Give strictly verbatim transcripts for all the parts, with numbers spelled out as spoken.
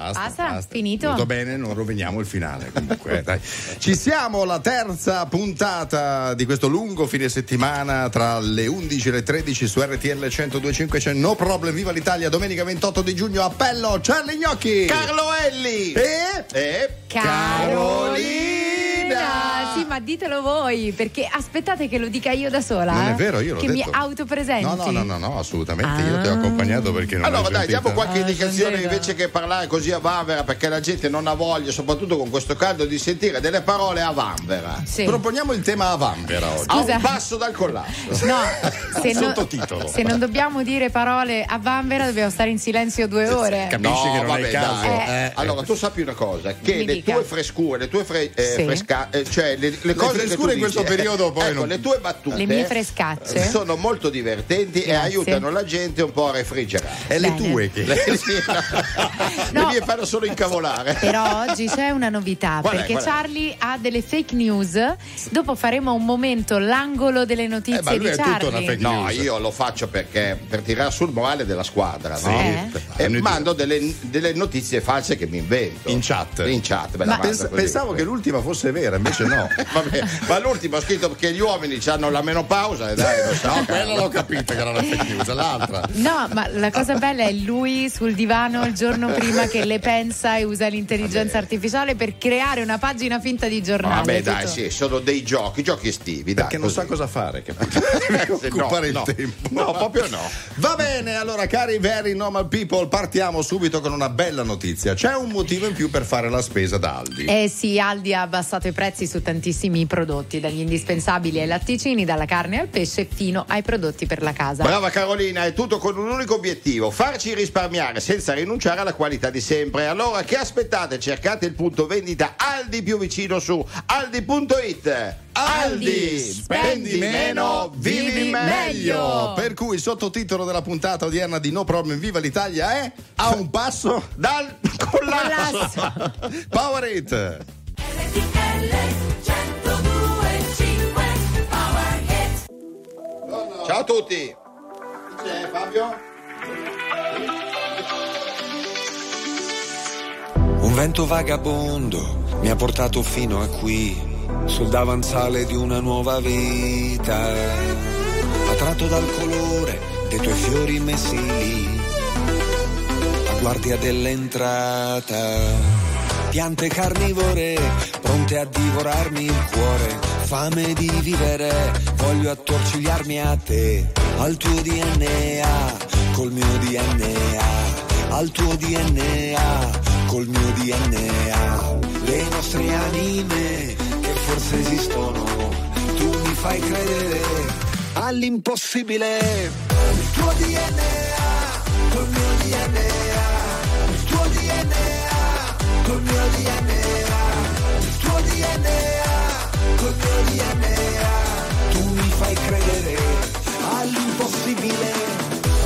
Basta, basta, basta. finito. Tutto bene, non roviniamo il finale. Comunque, dai. Ci siamo, la terza puntata di questo lungo fine settimana tra le undici e le tredici su R T L centodue e cinque. C'è No Problem, viva l'Italia, domenica ventotto di giugno, appello Charlie Gnocchi, Carlo Elli e, e Carolina. Sì, ma ditelo voi, perché aspettate che lo dica io da sola. Non eh? è vero, io l'ho che detto. mi autopresenti. No, no, no, no, no, assolutamente. Ah. Io ti ho accompagnato perché non allora hai dai, sentito. diamo qualche Ah, indicazione sono invece che parlare così a vanvera, perché la gente non ha voglia, soprattutto con questo caldo, di sentire delle parole a vanvera. Sì. Proponiamo il tema a vanvera oggi. A Scusa. un passo dal collasso. No, se non, Sottotitolo. se non dobbiamo dire parole a vanvera dobbiamo stare in silenzio due ore. Capisci che non vabbè, è il caso. dai. Eh, Allora, tu sappi una cosa, che Mi le dica. tue frescure, le tue fre- eh, Sì. fresca- eh, cioè le, le cose che tu frescure in dici, questo eh, periodo poi ecco, non- le tue battute Le mie frescacce. sono molto divertenti e Grazie. aiutano la gente un po' a refrigerare. È le Bene. tue che. Le, sì, No. le mie fanno solo incavolare. Però oggi c'è una novità, Qual è, perché qual è? Charlie ha delle fake news. Dopo faremo un momento l'angolo delle notizie Eh, ma lui di è tutto Charlie. una fake No, news. io lo faccio perché per tirare sul morale della squadra, no? Eh? E mando delle, delle notizie false che mi invento In chat. In chat, me Ma- la mando Pens- così. pensavo che l'ultima fosse vera, invece no. Vabbè, ma l'ultimo ho scritto che gli uomini hanno la menopausa e dai, lo so. No, quella l'ho capita che era una fake news, l'altra. No, ma la cosa bella è lui sul divano il giorno prima che le pensa e usa l'intelligenza artificiale per creare una pagina finta di giornale. Vabbè, tutto. dai, sì, sono dei giochi, giochi estivi, dai. Perché non così. sa cosa fare, capito? Eh, no, Occupare no. il tempo. No, proprio no. Va bene, allora cari very normal people, partiamo subito con una bella notizia. C'è un motivo in più per fare la spesa da Aldi. Eh sì, Aldi ha abbassato i prezzi su tantissimi prodotti, dagli indispensabili ai latticini, dalla carne al pesce fino ai prodotti per la casa. Brava Carolina, è tutto con un unico obiettivo: farci risparmiare senza rinunciare alla qualità di sempre. Allora che aspettate? Cercate il punto vendita Aldi più vicino su aldi punto it. Aldi, spendi meno, vivi meglio. Per cui il sottotitolo della puntata odierna di No Problem Viva l'Italia è A un passo Dal collasso. Power It. Ciao a tutti. Chi c'è, Fabio? Un vento vagabondo mi ha portato fino a qui, sul davanzale di una nuova vita, attratto dal colore dei tuoi fiori messi lì, a guardia dell'entrata. Piante carnivore, pronte a divorarmi il cuore, fame di vivere, voglio attorcigliarmi a te, al tuo D N A, col mio D N A, al tuo D N A, col mio D N A. Le nostre anime che forse esistono, tu mi fai credere all'impossibile. Il tuo D N A, col mio D N A, il tuo D N A, col mio D N A, il tuo D N A, col mio D N A. Tu mi fai credere all'impossibile.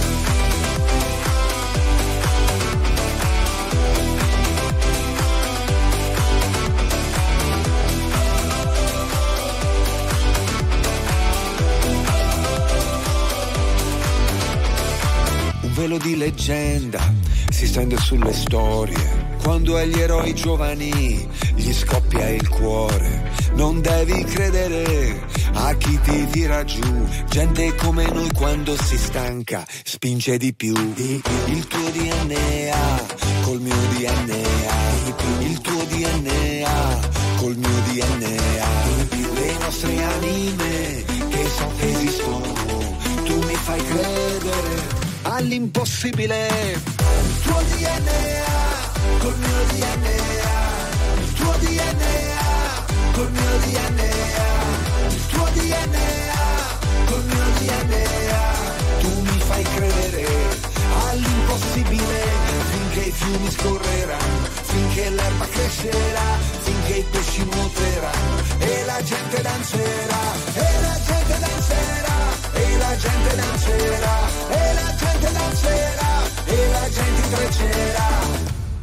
Un velo di leggenda si stende sulle storie, quando agli eroi giovani gli scoppia il cuore. Non devi credere a chi ti tira giù, gente come noi quando si stanca spinge di più. Il tuo D N A col mio D N A, il tuo D N A col mio D N A. Le nostre anime che so che esistono, tu mi fai credere all'impossibile. Il tuo D N A col mio D N A, il tuo D N A col mio D N A, il tuo D N A col mio D N A. Tu mi fai credere all'impossibile, finché i fiumi scorreranno, finché l'erba crescerà, finché i pesci nuoteranno e la gente danzerà, e la gente danzerà, e la gente danzerà, e la gente danzerà, e la gente intreccerà.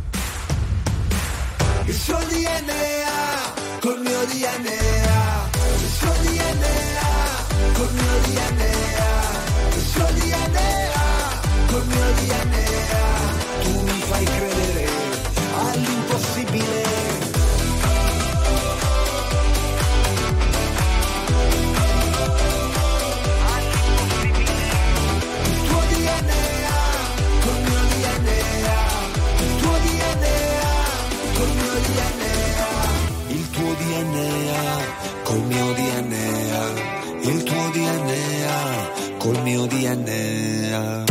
Il suo D N A col mio D N A, il suo D N A col mio D N A, il suo D N A col mio D N A. Tu mi fai credere D N A, col mio D N A, il tuo D N A, col mio D N A.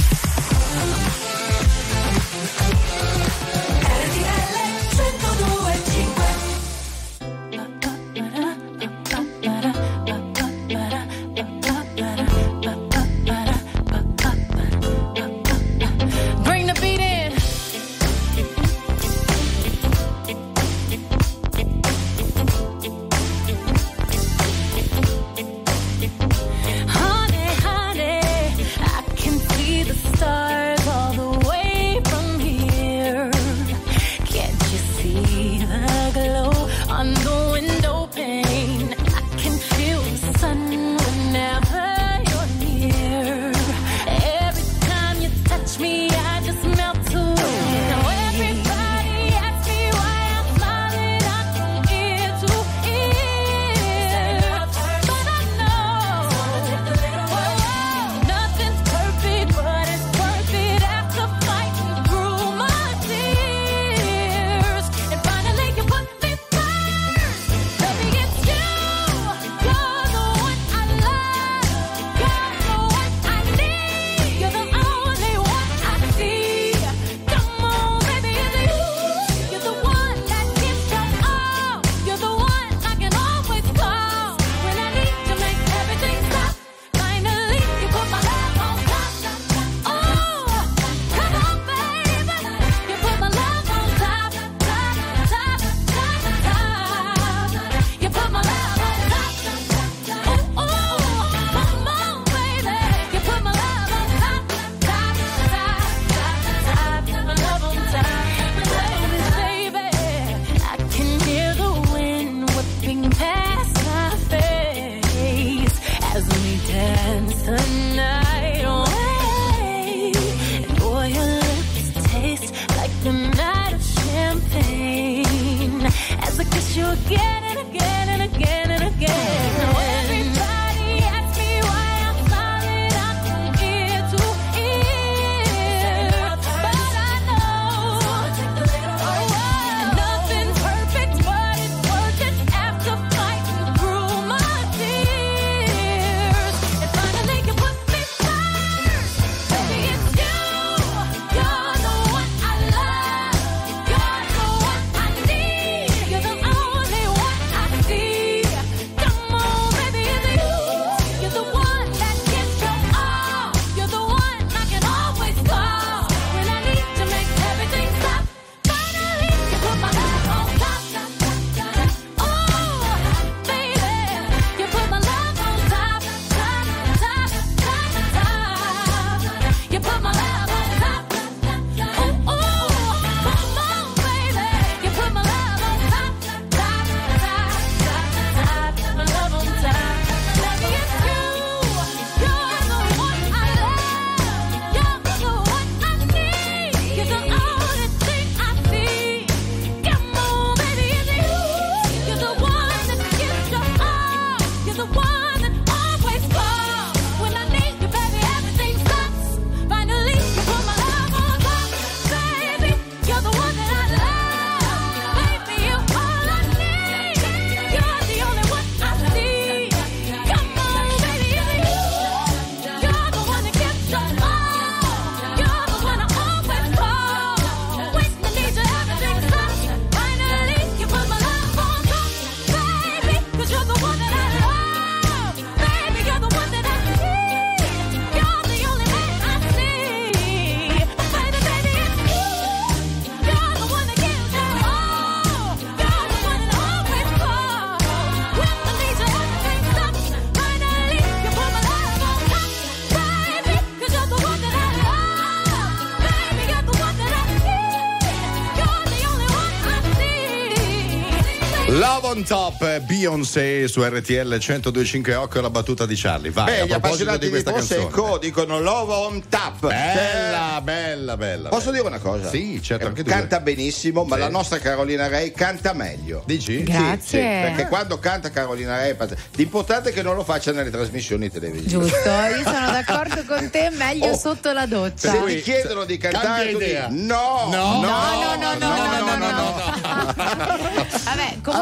Love on Top, Beyoncé su R T L centodue e cinque. Occhio alla battuta di Charlie. Vai. Beh, a gli appassionati di, di questa Prosecco canzone dicono Love on Tap. bella, bella, bella. Posso bella. dire una cosa? Sì, certo, anche tu. Canta benissimo, ma Sì. la nostra Carolina Rei canta meglio. Dici? Grazie. Sì, sì, perché quando canta Carolina Rei, l'importante è che non lo faccia nelle trasmissioni televisive. Giusto, io sono d'accordo con te, meglio Oh, sotto la doccia. Se Cui- ti chiedono di cantare, cambia tu dici, idea. no, No, No, no, no, no, no, no, no, no. Vabbè, comunque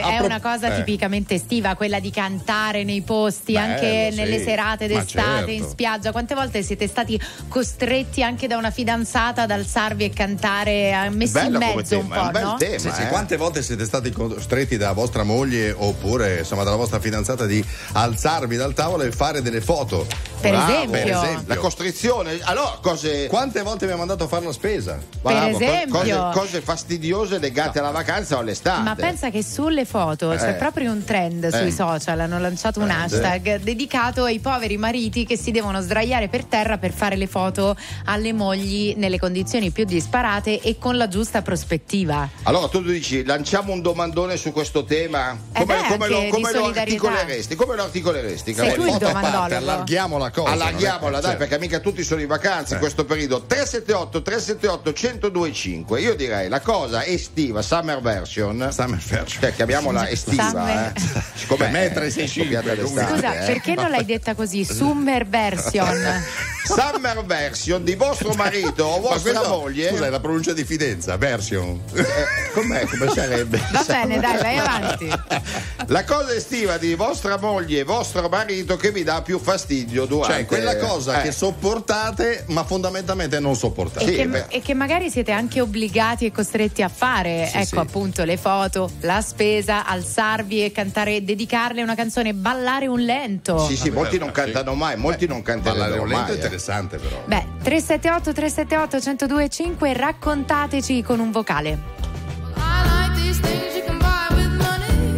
è pro- una cosa eh. tipicamente estiva, quella di cantare nei posti, Bello, anche sì. nelle serate Ma d'estate, certo. in spiaggia. Quante volte siete stati costretti anche da una fidanzata ad alzarvi e cantare, eh, messi Bello in come mezzo un tema, è po', un bel no? tema, Sì, sì, eh. quante volte siete stati costretti da vostra moglie oppure insomma dalla vostra fidanzata di alzarvi dal tavolo e fare delle foto? Per Bravo, esempio. per esempio. La costrizione, allora cose. Quante volte mi ha mandato a fare la spesa? Bravo, co- esempio. cose, cose fastidiose legate alla vacanza o all'estate. Ma pensa che sulle foto c'è Eh. proprio un trend Eh. sui social, hanno lanciato un Eh, hashtag dedicato ai poveri mariti che si devono sdraiare per terra per fare le foto alle mogli nelle condizioni più disparate e con la giusta prospettiva. Allora tu dici lanciamo un domandone su questo tema? Eh beh, Come, come anche lo, di come lo solidarietà. articoleresti? Come lo articoleresti? Sei tu il Foto a parte, domandologo. allarghiamo la cosa. Allarghiamola, non è- dai, certo. perché mica tutti sono in vacanza in Eh. questo periodo. tre sette otto tre sette otto uno zero due cinque. Io direi la cosa estiva, summer version. Summer version. Cioè chiamiamola estiva, Summer. eh. Siccome Per me è tre sei cinque, scoppiata l'estate, Scusa, eh. perché non l'hai detta così? Summer version. Summer version di vostro marito o Ma vostra questo- moglie. Scusa, è la pronuncia di Fidenza, version. Eh, com'è? Come sarebbe? Va bene, dai, vai avanti. La cosa estiva di vostra moglie e vostro marito che vi dà più fastidio durante. Cioè, quella cosa eh. che sopportate, ma fondamentalmente non sopportate. E, Sì, che, beh. e che magari siete anche obbligati e costretti a fare, Sì, ecco sì. appunto le foto, la spesa, alzarvi e cantare, dedicarle una canzone, ballare un lento. Sì, sì, molti non Sì. cantano mai, molti non Ballare canterebbero un lento mai. è eh. interessante però. Beh, tre sette otto tre sette otto uno zero due cinque, raccontateci con un vocale. I like these things you can buy with money.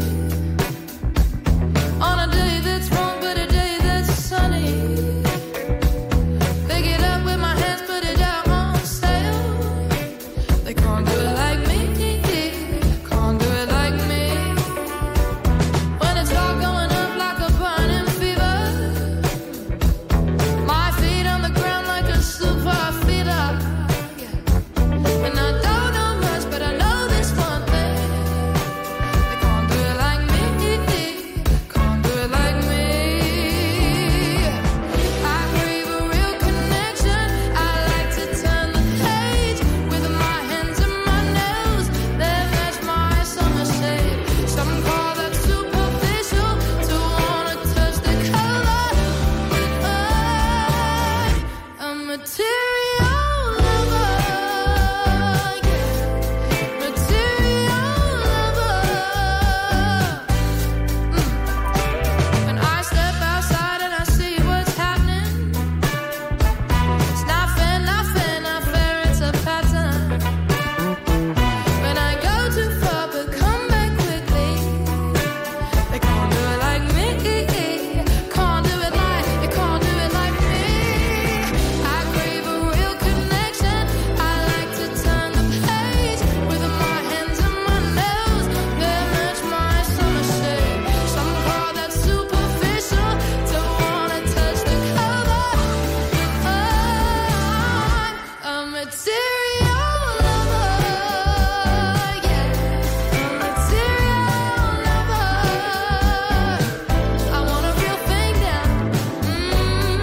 On a day that's wrong, but a day that's sunny. Pick it up with my hands, put it out on sale. They can't do it like me, can't do it like me. When it's all going up like a burning fever, my feet on the ground like a super feeder. And I don't know much, but I know this one thing. They can't do it like me, can't do it like me. I crave a real connection. I like to turn the page with my hands and my nails. They match my summer shade. Some call that superficial, to wanna touch the color. I'm a material lover, yeah. Material lover. Mm. When I step outside and I see what's happening, it's not fair, not fair, not fair, it's a pattern. When I go too far but come back quickly, they can't do it like me, can't do it like, they can't do it like me. I crave a real connection. I like to turn the page with my hands and my nails. They match my summer shade. Some call that superficial, don't wanna touch the color. I'm a material lover, yeah. A material lover. I want a real thing now. Mm.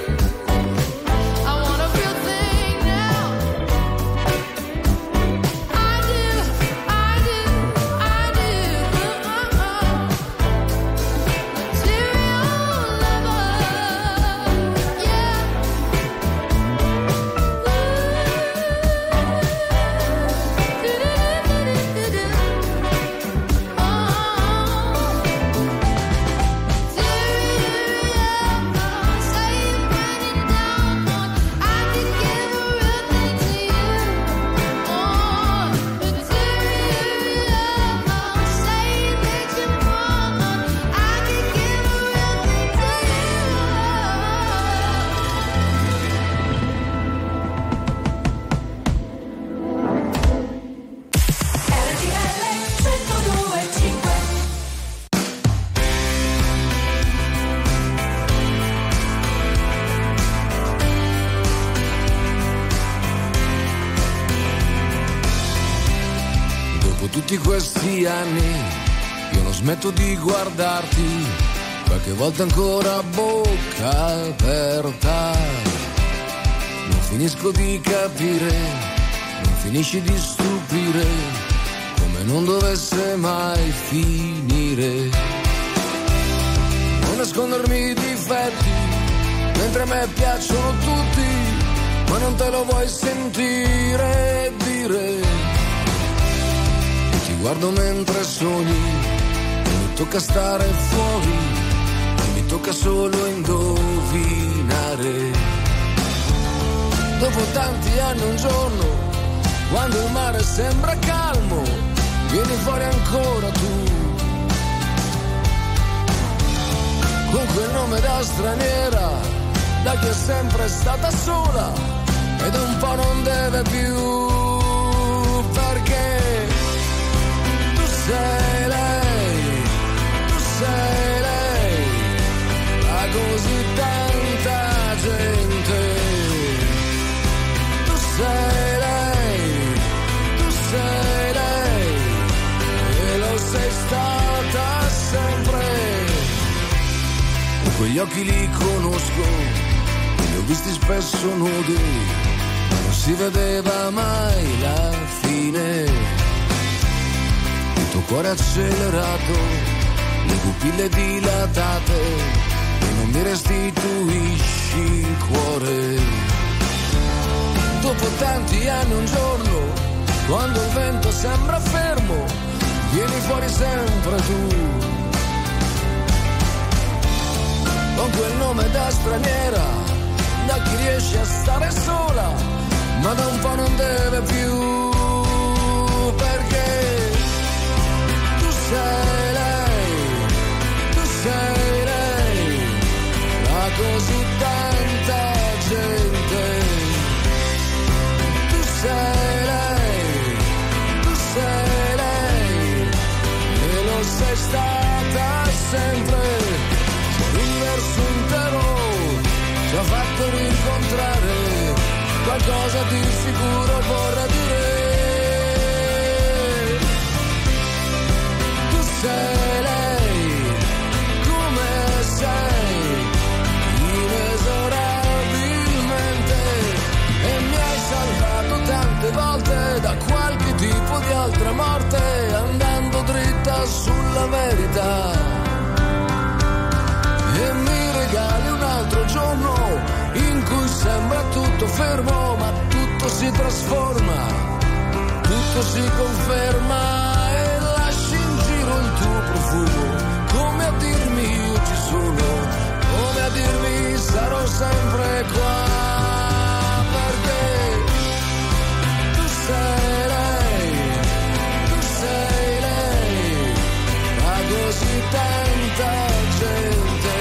I want a real thing now. I do, I do, I do. Material lover, yeah. Dopo tutti questi anni io non smetto di guardarti, qualche volta ancora a bocca aperta. Non finisco di capire, non finisci di stupire, come e non dovesse mai finire. Non nascondermi i difetti, mentre a me piacciono tutti, ma non te lo vuoi sentire e dire. Ti guardo mentre sogni, e mi tocca stare fuori, e mi tocca solo indovinare. Dopo tanti anni un giorno, quando il mare sembra calmo, vieni fuori ancora tu, con quel nome da straniera, da chi è sempre stata sola ed un po' non deve più, perché tu sei lei, tu sei lei, a così tanta gente. Tu sei lei, tu sei lei, e lo sei stata sempre. E quegli occhi li conosco, li ho visti spesso nudi, ma non si vedeva mai la fine. Il tuo cuore accelerato, le pupille dilatate, e non mi restituisci il cuore. Dopo tanti anni un giorno, quando il vento sembra fermo, vieni fuori sempre tu, con quel nome da straniera, da chi riesce a stare sola, ma da un po' non deve più, perché tu sei lei, tu sei lei, la così tanta gente. Tu sei lei, tu sei lei, e lo sei stata sempre. L'universo intero ci ha fatto rincontrare, qualcosa di sicuro vorrà dire. Tu sei lei, come sei, inesorabilmente, e mi hai salvato tante volte da qualche tipo di altra morte, andando dritta sulla verità. E mi regali un altro giorno in cui sembra tutto fermo, ma tutto si trasforma, tutto si conferma, e lasci in giro il tuo profumo, come a dirmi io ci sono, come a dirmi sarò sempre qua. Tu sei lei, tu sei lei, ma così tanta gente.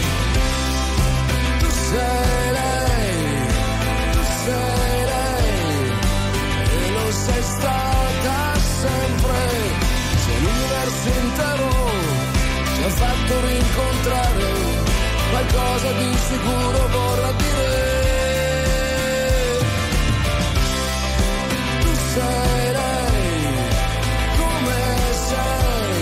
Tu sei lei, tu sei lei, e lo sei stata sempre. Se l'universo intero ci ha fatto rincontrare, qualcosa di sicuro vorrà dire. Sei lei, come sei,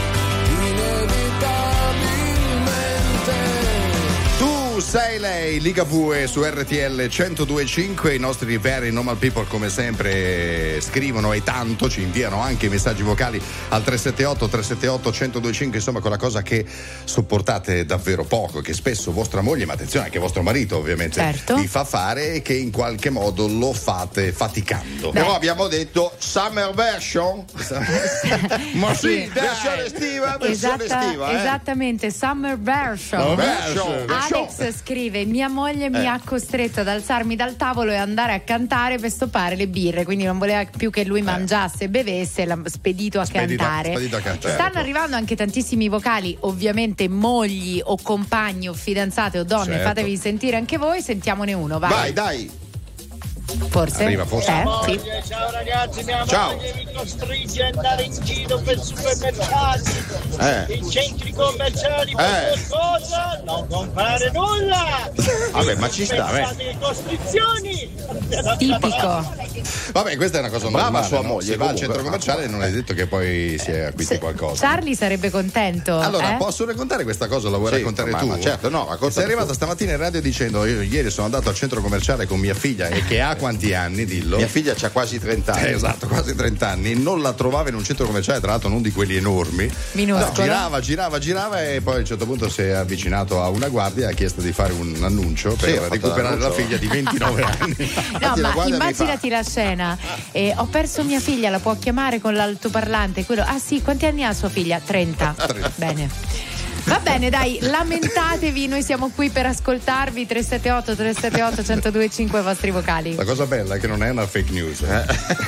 inevitabilmente. Tu sei lei, Ligabue su R T L centodue e cinque. I nostri veri normal people, come sempre, scrivono e tanto, ci inviano anche messaggi vocali al tre sette otto tre sette otto centodue e cinque. Insomma, quella cosa che sopportate davvero poco, che spesso vostra moglie, ma attenzione anche vostro marito ovviamente, certo, vi fa fare, e che in qualche modo lo fate faticando. Però abbiamo detto summer version. Ma sì, versione estiva, versione Esatta- estiva, eh. Esattamente, summer version. No, version, version. Alex scrive: mia moglie mi Eh. ha costretto ad alzarmi dal tavolo e andare a cantare per stoppare le birre, quindi non voleva più che lui mangiasse e bevesse, l'ha spedito a Spedito- cantare. spedito a cantare. Stanno arrivando anche tantissimi vocali, ovviamente mogli o compagni o fidanzate o donne, Certo. fatevi sentire anche voi, sentiamone uno, vai. Vai, dai. Forse? Arriva, forse. Eh, sì. Ciao ragazzi, mia Ciao. moglie mi costringe ad andare in giro per supermercati, Eh. in centri commerciali, Eh. per cosa? Non comprare nulla! Vabbè, ma ci sta, Pensate che costrizioni! Tipico. Vabbè, questa è una cosa Brava normale, sua no? moglie, Se va al comunque. centro commerciale non è detto che poi si acquisti Se- qualcosa. Charlie sarebbe contento. Allora, eh? posso raccontare questa cosa? La vuoi Sì, raccontare ma- tu? ma certo, no, racconta Sei arrivata tu. stamattina in radio dicendo: io ieri sono andato al centro commerciale con mia figlia e che ha quanti anni, dillo? Mia figlia c'ha quasi trenta anni. Eh, esatto, quasi trenta anni. Non la trovava in un centro commerciale, tra l'altro non di quelli enormi. Minuscolo. No, girava, girava, girava e poi a un certo punto si è avvicinato a una guardia e ha chiesto di fare un annuncio per Sì, ha fatto recuperare la l'annuncio. figlia di ventinove anni. No, Infatti la ma guardia mi immaginati la scena. Eh, ho perso mia figlia, la può chiamare con l'altoparlante? Quello, ah sì, quanti anni ha sua figlia? trenta. Bene. Va bene, dai, lamentatevi, noi siamo qui per ascoltarvi. Tre sette otto tre sette otto uno zero due cinque i vostri vocali. La cosa bella è che non è una fake news. Eh?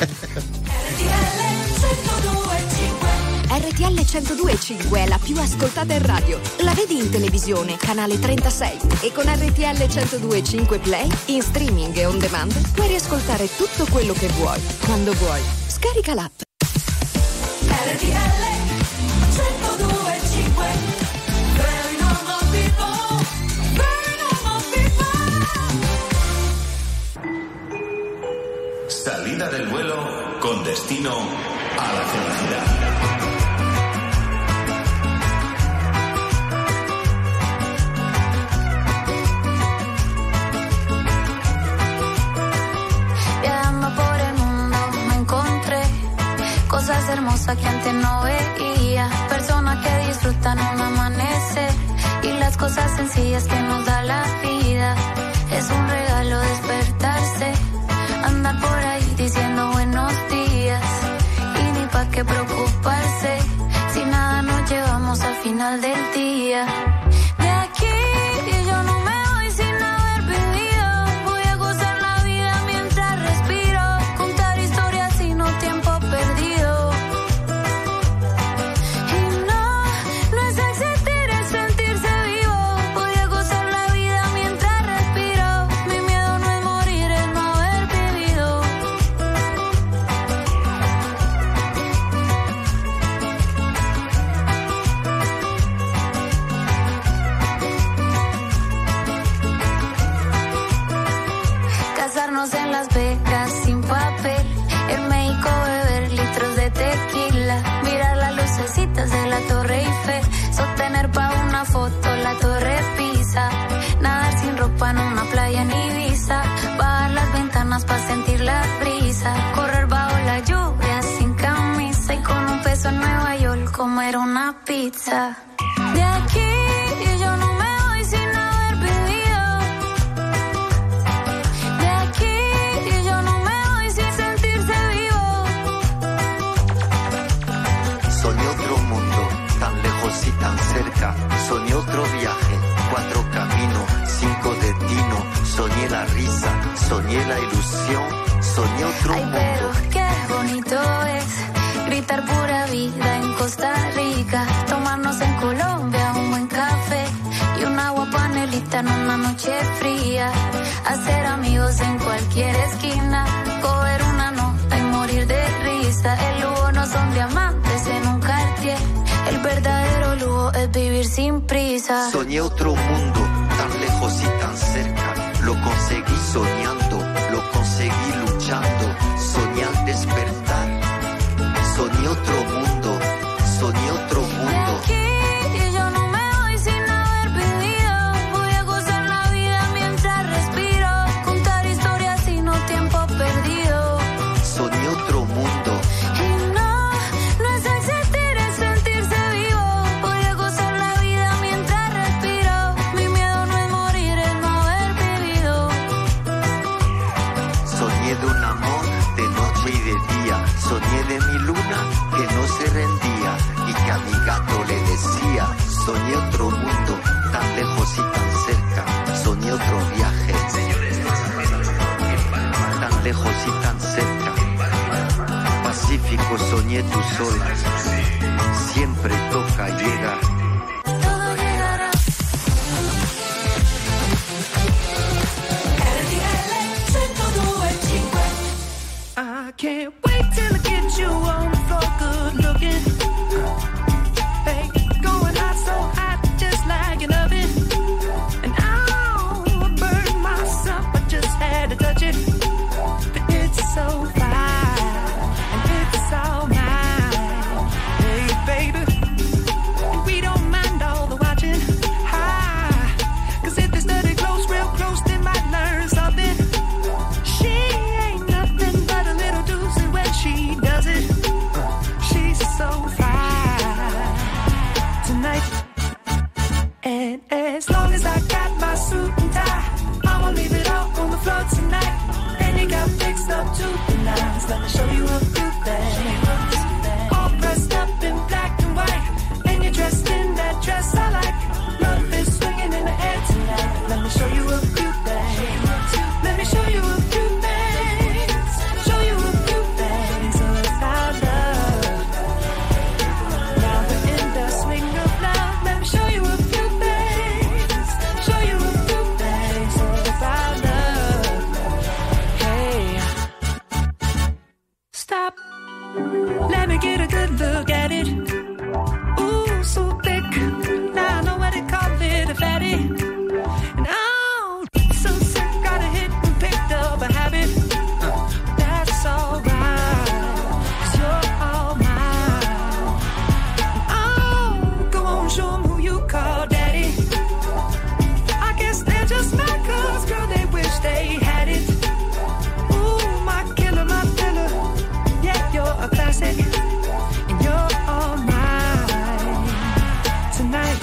R T L centodue e cinque è la più ascoltata in radio. La vedi in televisione, canale trentasei. E con R T L centodue e cinque Play, in streaming e on demand, puoi riascoltare tutto quello che vuoi, quando vuoi. Scarica l'app. R T L centodue e cinque. Very normal people, very normal people. Salida del vuelo con destino a la felicidad. Viajando por el mundo me encontré cosas hermosas que antes no veía, personas que disfrutan un amanecer y las cosas sencillas que nos da la vida. Es un regalo despertarse, andar por ahí diciendo buenos días y ni pa' qué preocuparse si nada nos llevamos al final del día. De aquí yo no me voy sin haber vivido, voy a gozar la vida mientras respiro, contar historias y no tiempo perdido. Y no, no es existir, es sentirse vivo, voy a gozar la vida mientras respiro, mi miedo no es morir, es no haber vivido. Casarnos en Las Vegas sin papel, en México beber litros de tequila, mirar las lucecitas de la Torre Eiffel, sostener pa' una foto la Torre Pisa, nadar sin ropa en una playa en Ibiza, bajar las ventanas pa' sentir la brisa, correr bajo la lluvia sin camisa y con un peso en Nueva York comer una pizza. De aquí yo no me voy sin haber vivido. De aquí yo no me voy sin sentirse vivo. Soñé otro mundo, tan lejos y tan cerca. Soñé otro viaje, cuatro caminos, cinco destinos. Soñé la risa, soñé la ilusión. Soñé otro Ay, mundo. pero qué bonito es gritar pura vida en Costa Rica, tomarnos en Colombia un buen café y un agua panelita en una noche fría, hacer amigos en cualquier esquina, coger una nota y morir de risa. El lujo no son diamantes en un Cartier, el verdadero lujo es vivir sin prisa. Soñé otro mundo, tan lejos y tan cerca. Lo conseguí soñando, lo conseguí luchando. Soñé al despertar. Soñé otro mundo, soñé otro De mundo. aquí yo no me voy sin haber vivido, voy a gozar la vida mientras respiro, contar historias y no tiempo perdido. Soñé otro mundo. Y no, no es existir, es sentirse vivo, voy a gozar la vida mientras respiro, mi miedo no es morir, es no haber vivido. Soñé de un amor de noche y de día. Soñé de mi luna que no se rendía y que a mi gato le decía. Soñé otro mundo, tan lejos y tan cerca. Soñé otro viaje, tan lejos y tan cerca. Pacífico, soñé tu sol. Siempre toca llegar. Todo llegará. R T L centodue e cinque. I can't wait till I get you on the floor, good looking. Hey, going hot, so hot, just like an oven. And I'll burn myself, I just had to touch it. But it's so fine, and it's all mine. Hey, baby, And as long as I got my suit and tie, I'ma leave it all on the floor tonight. And you got fixed up to the nines. Let me show you a few things. All dressed up in black and white, and you're dressed in that dress I like. Love is swinging in the air tonight. Let me show you a few things. Let me show you a few things. Show you a few things about love. Now we're in the swing of love. Let me show you a few things. Show you a few things about love. Hey, stop. Let me get a good look at it. Ooh, so thick. Now I know what they call it, a fatty. And oh, so sick, got a hit and picked up a habit. Uh, that's alright, 'cause you're all mine. Oh, go on, show 'em who you call daddy. I guess they're just mad 'cause, girl, they wish they had it. Ooh, my killer, my killer. Yeah, you're a classic. And you're all mine tonight.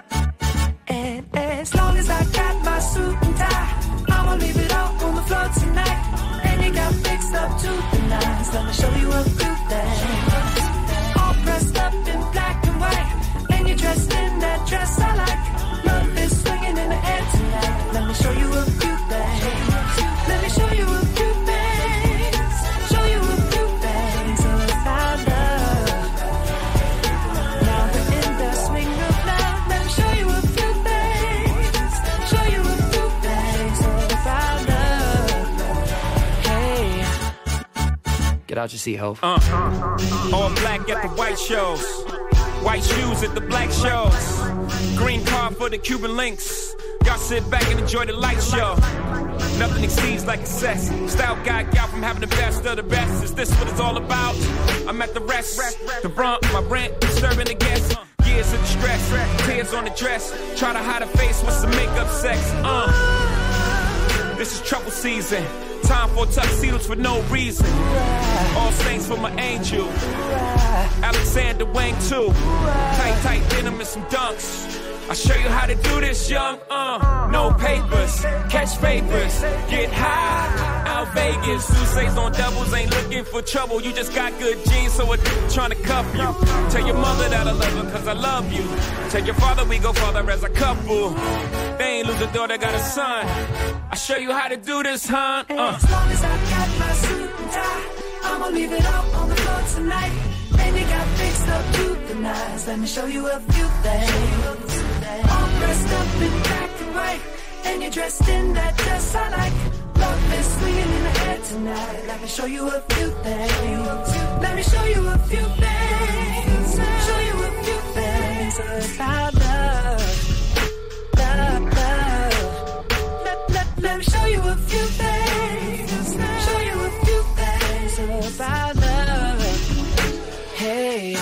And as long as I got my suit and tie, I'ma leave it all on the floor tonight. And you got fixed up to the nines. Let me show you a few things. All dressed up in black and white, and you're dressed in that dress I like. Love is swinging in the air tonight. Let me show you a few things. Let me show you a few things. Show you a few things about love. Now we're in the swing of love. Let me show you a few things. Show you a few things about love. Hey, Get out your seat, ho. Uh, all black at the white shows, white shoes at the black shows, green card for the Cuban links. Y'all sit back and enjoy the light show. Nothing exceeds like excess. Style guy gal from having the best of the best. Is this what it's all about? I'm at the rest, the brunt, my rent, disturbing the guests. Years of distress, tears on the dress. Try to hide a face with some makeup sex. Uh, this is trouble season. Time for tuxedos for no reason. All saints for my angel. Alexander Wang too. Tight, tight denim and some dunks. I'll show you how to do this, young. Uh, no papers, catch papers, get high. Out Vegas, Sousa's on doubles, ain't looking for trouble. You just got good genes, so I'm trying to cuff you. Tell your mother that I love her, cause I love you. Tell your father we go farther as a couple. They ain't lose a daughter, got a son. I'll show you how to do this, huh? Uh. as long as I got my suit and tie, I'ma leave it all on the floor tonight. And you got fixed up to the nines. Let me show you a few things. All dressed up in black and white, and you're dressed in that dress I like. Love is swinging in the air tonight. Let me show you a few things. Let me show you a few things. Show you a few things about love, love, love. Let, let, let me show you a few things. Show you a few things about love. Hey.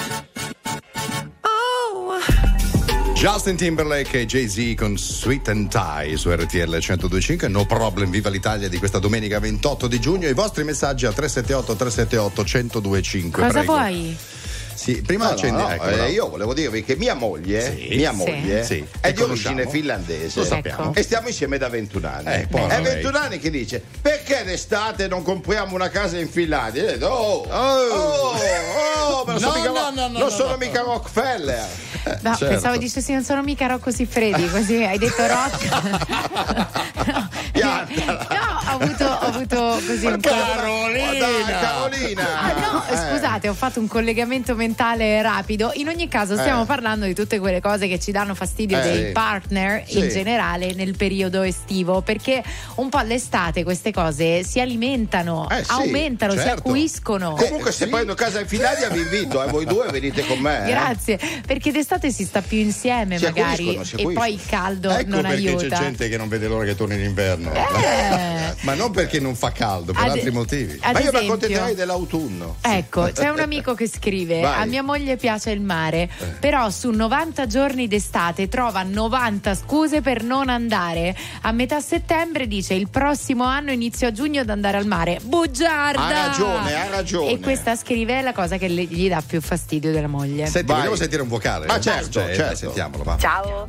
Oh. Justin Timberlake e Jay-Z con Sweet and Tie su R T L centodue e cinque. No problem, viva l'Italia di questa domenica ventotto di giugno. I vostri messaggi a tre sette otto tre sette otto centodue e cinque. Cosa prego. vuoi? Sì, prima no, accendi. no, ecco, eh, no. io volevo dirvi che mia moglie, Sì. mia Sì. moglie Sì. è Che di origine conosciamo. finlandese. Lo sappiamo. E stiamo insieme da ventuno anni. Eh, buono è lei. ventuno anni che dice: perché d'estate non compriamo una casa in Finlandia? Io ho detto, oh, Oh. oh, oh, ma non sono No, mica, no, no, no, non no, sono no. mica Rockefeller. No, certo. pensavo dicessi non sono mica Rocco Siffredi, così hai detto rock. no, Piantala. no, ho avuto, ho avuto così un po'. Carolina, dai, Carolina. Ah, no, Eh. scusate, ho fatto un collegamento mentale rapido. In ogni caso stiamo Eh. parlando di tutte quelle cose che ci danno fastidio Eh, dei sì. partner Sì. in generale nel periodo estivo, perché un po' all'estate queste cose si alimentano, Eh, sì, aumentano, si certo. acuiscono. Comunque, se sì. prendo casa in Finlandia, vi invito, eh, voi due venite con me. eh. Grazie, perché d'estate si sta più insieme Si magari acuiscono, si e poi acuiscono. il caldo Ecco non perché aiuta. c'è gente che non vede l'ora che torni l'inverno. Eh. Ma non perché non fa caldo, per Ad- altri motivi. ad Ma io mi esempio- accontenterei dell'autunno. Ecco, c'è un amico che scrive: Vai. a mia moglie piace il mare, però su novanta giorni d'estate trova novanta scuse per non andare. A metà settembre dice: il prossimo anno inizio a giugno ad andare al mare. Bugiarda! Ha ragione, ha ragione. E questa scrive è la cosa che le- gli dà più fastidio della moglie. Senti, Vai. vogliamo sentire un vocale? Ma certo, Cioè, certo. dai, sentiamolo, va. Ciao,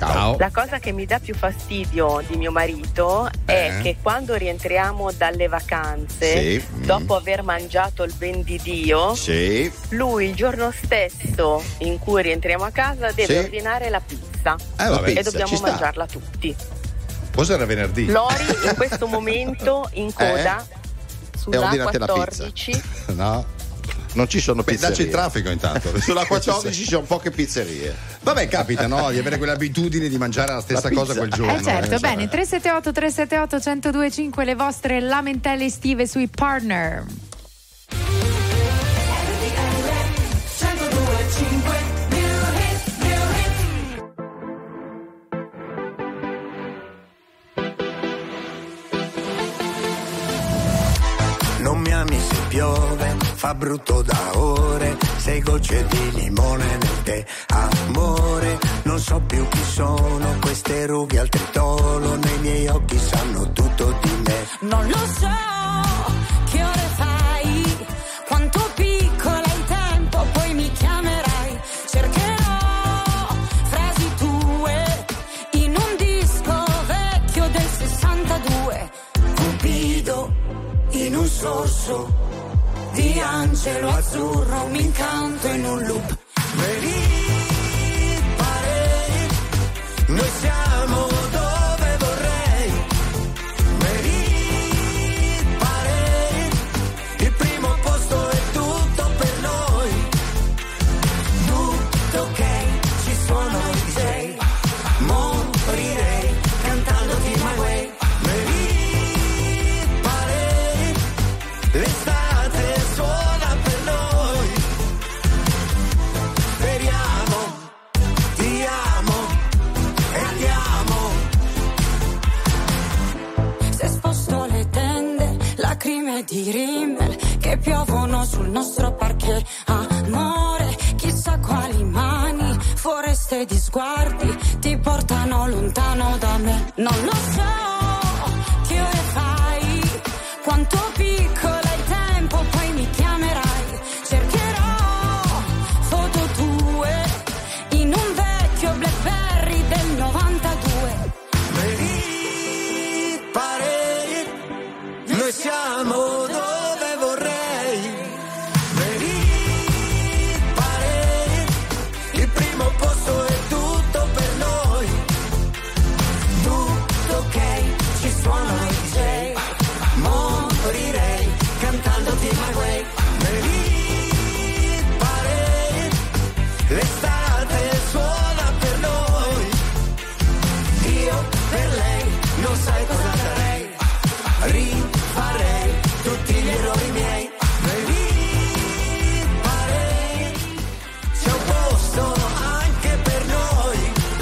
Ciao. La cosa che mi dà più fastidio di mio marito è Eh. che quando rientriamo dalle vacanze, Sì. dopo aver mangiato il ben di Dio, Sì. lui il giorno stesso in cui rientriamo a casa deve Sì. ordinare la pizza Eh, vabbè, e pizza, dobbiamo ci sta. mangiarla tutti. Forse era venerdì. Lori in questo momento in coda E sulla ordinate la quattordici. pizza. No. Non ci sono Beh, pizzerie. dacci il traffico intanto. Sulla quattordici ci sono poche pizzerie. Vabbè, capita, no? Di avere quell'abitudine di mangiare la stessa La cosa pizza. quel giorno. Eh certo, eh, bene, so, tre sette otto tre sette otto uno zero due cinque le vostre lamentele estive sui partner. Non mi ami se piove, fa brutto da ore, sei gocce di limone nel tè, amore, non so più chi sono, queste rughe al tritolo, nei miei occhi sanno tutto di me. Non lo so che ore fai, quanto piccola il tempo, poi mi chiamerai. Cercherò frasi tue in un disco vecchio del sessantadue. Cupido in un sorso di angelo azzurro, mi incanto in un loop. Vedi, pare, noi siamo dove vorrei. Vedi, pare, il primo posto è tutto per noi. Tutto ok, ci suono i D J, morirei cantandoti My Way. Vedi, pare, l'estate suona per noi. Speriamo, ti amo e andiamo. Se sposto le tende, lacrime di Rimmel che piovono sul nostro parquet. Amore, chissà quali mani, foreste di sguardi ti portano lontano da me. Non lo so che ore fai, quanto piccola il tempo, poi mi chiamerai. Cercherò foto tue in un vecchio Blackberry del novantadue. Vedi, pare, noi siamo dove vorrei. Vedi, pare, il primo posto è tutto per noi. Tutto ok, ci suono i D J, morirei cantandoti My Way. Vedi, pare, l'estate suona per noi. Io per lei non sai cosa darei, rifarei tutti gli errori miei. Vedi, pare, c'è un posto anche per noi.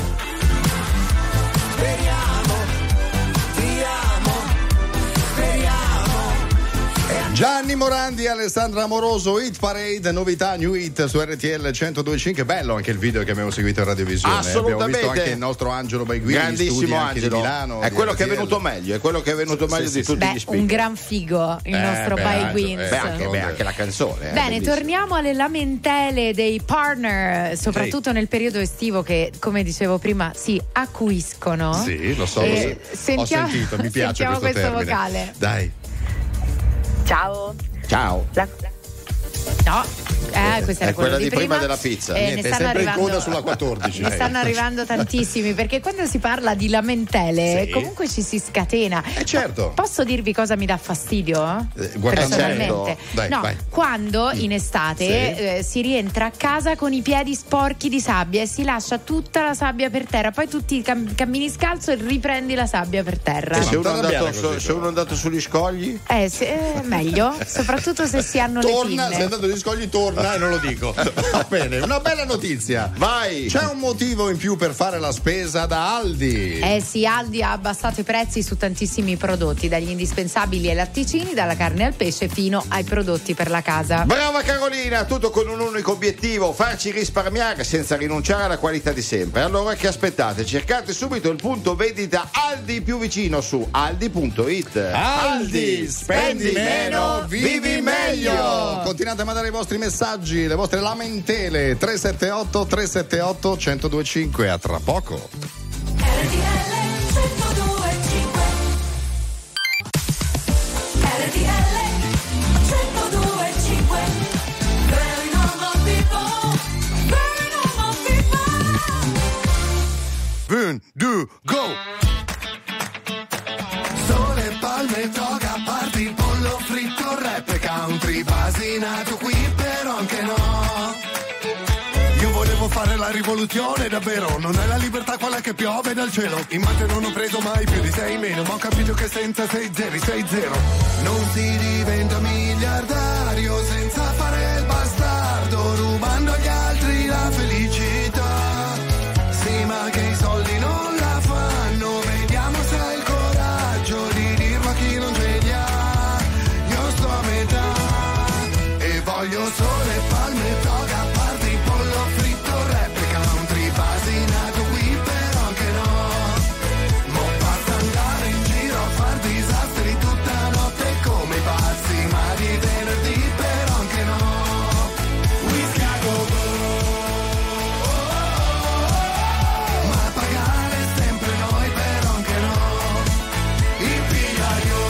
Speriamo, ti amo, speriamo. Gianni Morandi, Alessandra Amoroso, Hit Parade, novità New Hit su R T L centodue e cinque. Bello anche il video che abbiamo seguito in radiovisione. Assolutamente. Abbiamo visto anche il nostro Angelo Baiguini, Grandissimo studi anche Angelo. di Milano. È di quello che è R T L. venuto meglio, è quello che è venuto Sì, meglio sì, di sì. tutti gli Beh, speaker. un gran figo il Eh, nostro beh, By Angelo, Wins. eh, Beh, anche, beh, anche la canzone. eh, Bene, bellissima. torniamo alle lamentele dei partner, soprattutto nel periodo estivo che, come dicevo prima, si acuiscono. Sì, lo so, Eh, lo so. sentiamo- Ho sentito, mi piace sentiamo questo, questo termine. vocale. Dai. Ciao. Ciao. La- No, eh, questo era È quello quella di di prima prima della pizza. Eh, Niente, ne è stanno sempre in arrivando, coda sulla quattordici. Ne stanno arrivando tantissimi perché quando si parla di lamentele Sì. comunque ci si scatena. Eh, certo. Posso dirvi cosa mi dà fastidio? Eh, guarda, Personalmente. certo. Dai, no, vai. quando in estate Sì. eh, si rientra a casa con i piedi sporchi di sabbia e si lascia tutta la sabbia per terra, poi tutti cam- cammini scalzo e riprendi la sabbia per terra. E se uno, è non arrabbiare andato, così, se però. uno è andato sugli scogli? Eh, se- eh, meglio, soprattutto se si hanno le Torna, pinne. sei andato agli scogli, torna e non lo dico. Va bene, una bella notizia. Vai! C'è un motivo in più per fare la spesa da Aldi. Eh sì, Aldi ha abbassato i prezzi su tantissimi prodotti, dagli indispensabili ai latticini, dalla carne al pesce fino ai prodotti per la casa. Brava Carolina, tutto con un unico obiettivo, farci risparmiare senza rinunciare alla qualità di sempre. Allora che aspettate? Cercate subito il punto vendita Aldi più vicino su aldi punto it. Aldi, spendi meno, vivi meglio. Continuate a mandare i vostri messaggi, le vostre lamentele. Tre sette otto tre sette otto uno zero due cinque. A tra poco. un, due, go! Sole, palme, toga, party, pollo fritto, rap, country, basinato qui, però anche no. Io volevo fare la rivoluzione, davvero, non è la libertà quella che piove dal cielo. In mate non ho preso mai più di sei meno, ma ho capito che senza sei zeri, sei zero. Non si diventa miliardario senza fare il bastardo, rubando agli altri la felicità. Sì, ma che i soldi non la fanno, vediamo se hai il coraggio di dirlo a chi non ce li ha. Io sto a metà e voglio sole, palme, toga, party, pollo fritto, rap, country, basinato qui, però anche no. Mo' basta andare in giro a far disastri tutta notte come i pazzi, ma di venerdì però anche no. Whisky a go go, ma pagare sempre noi però anche no. Il pigliaio,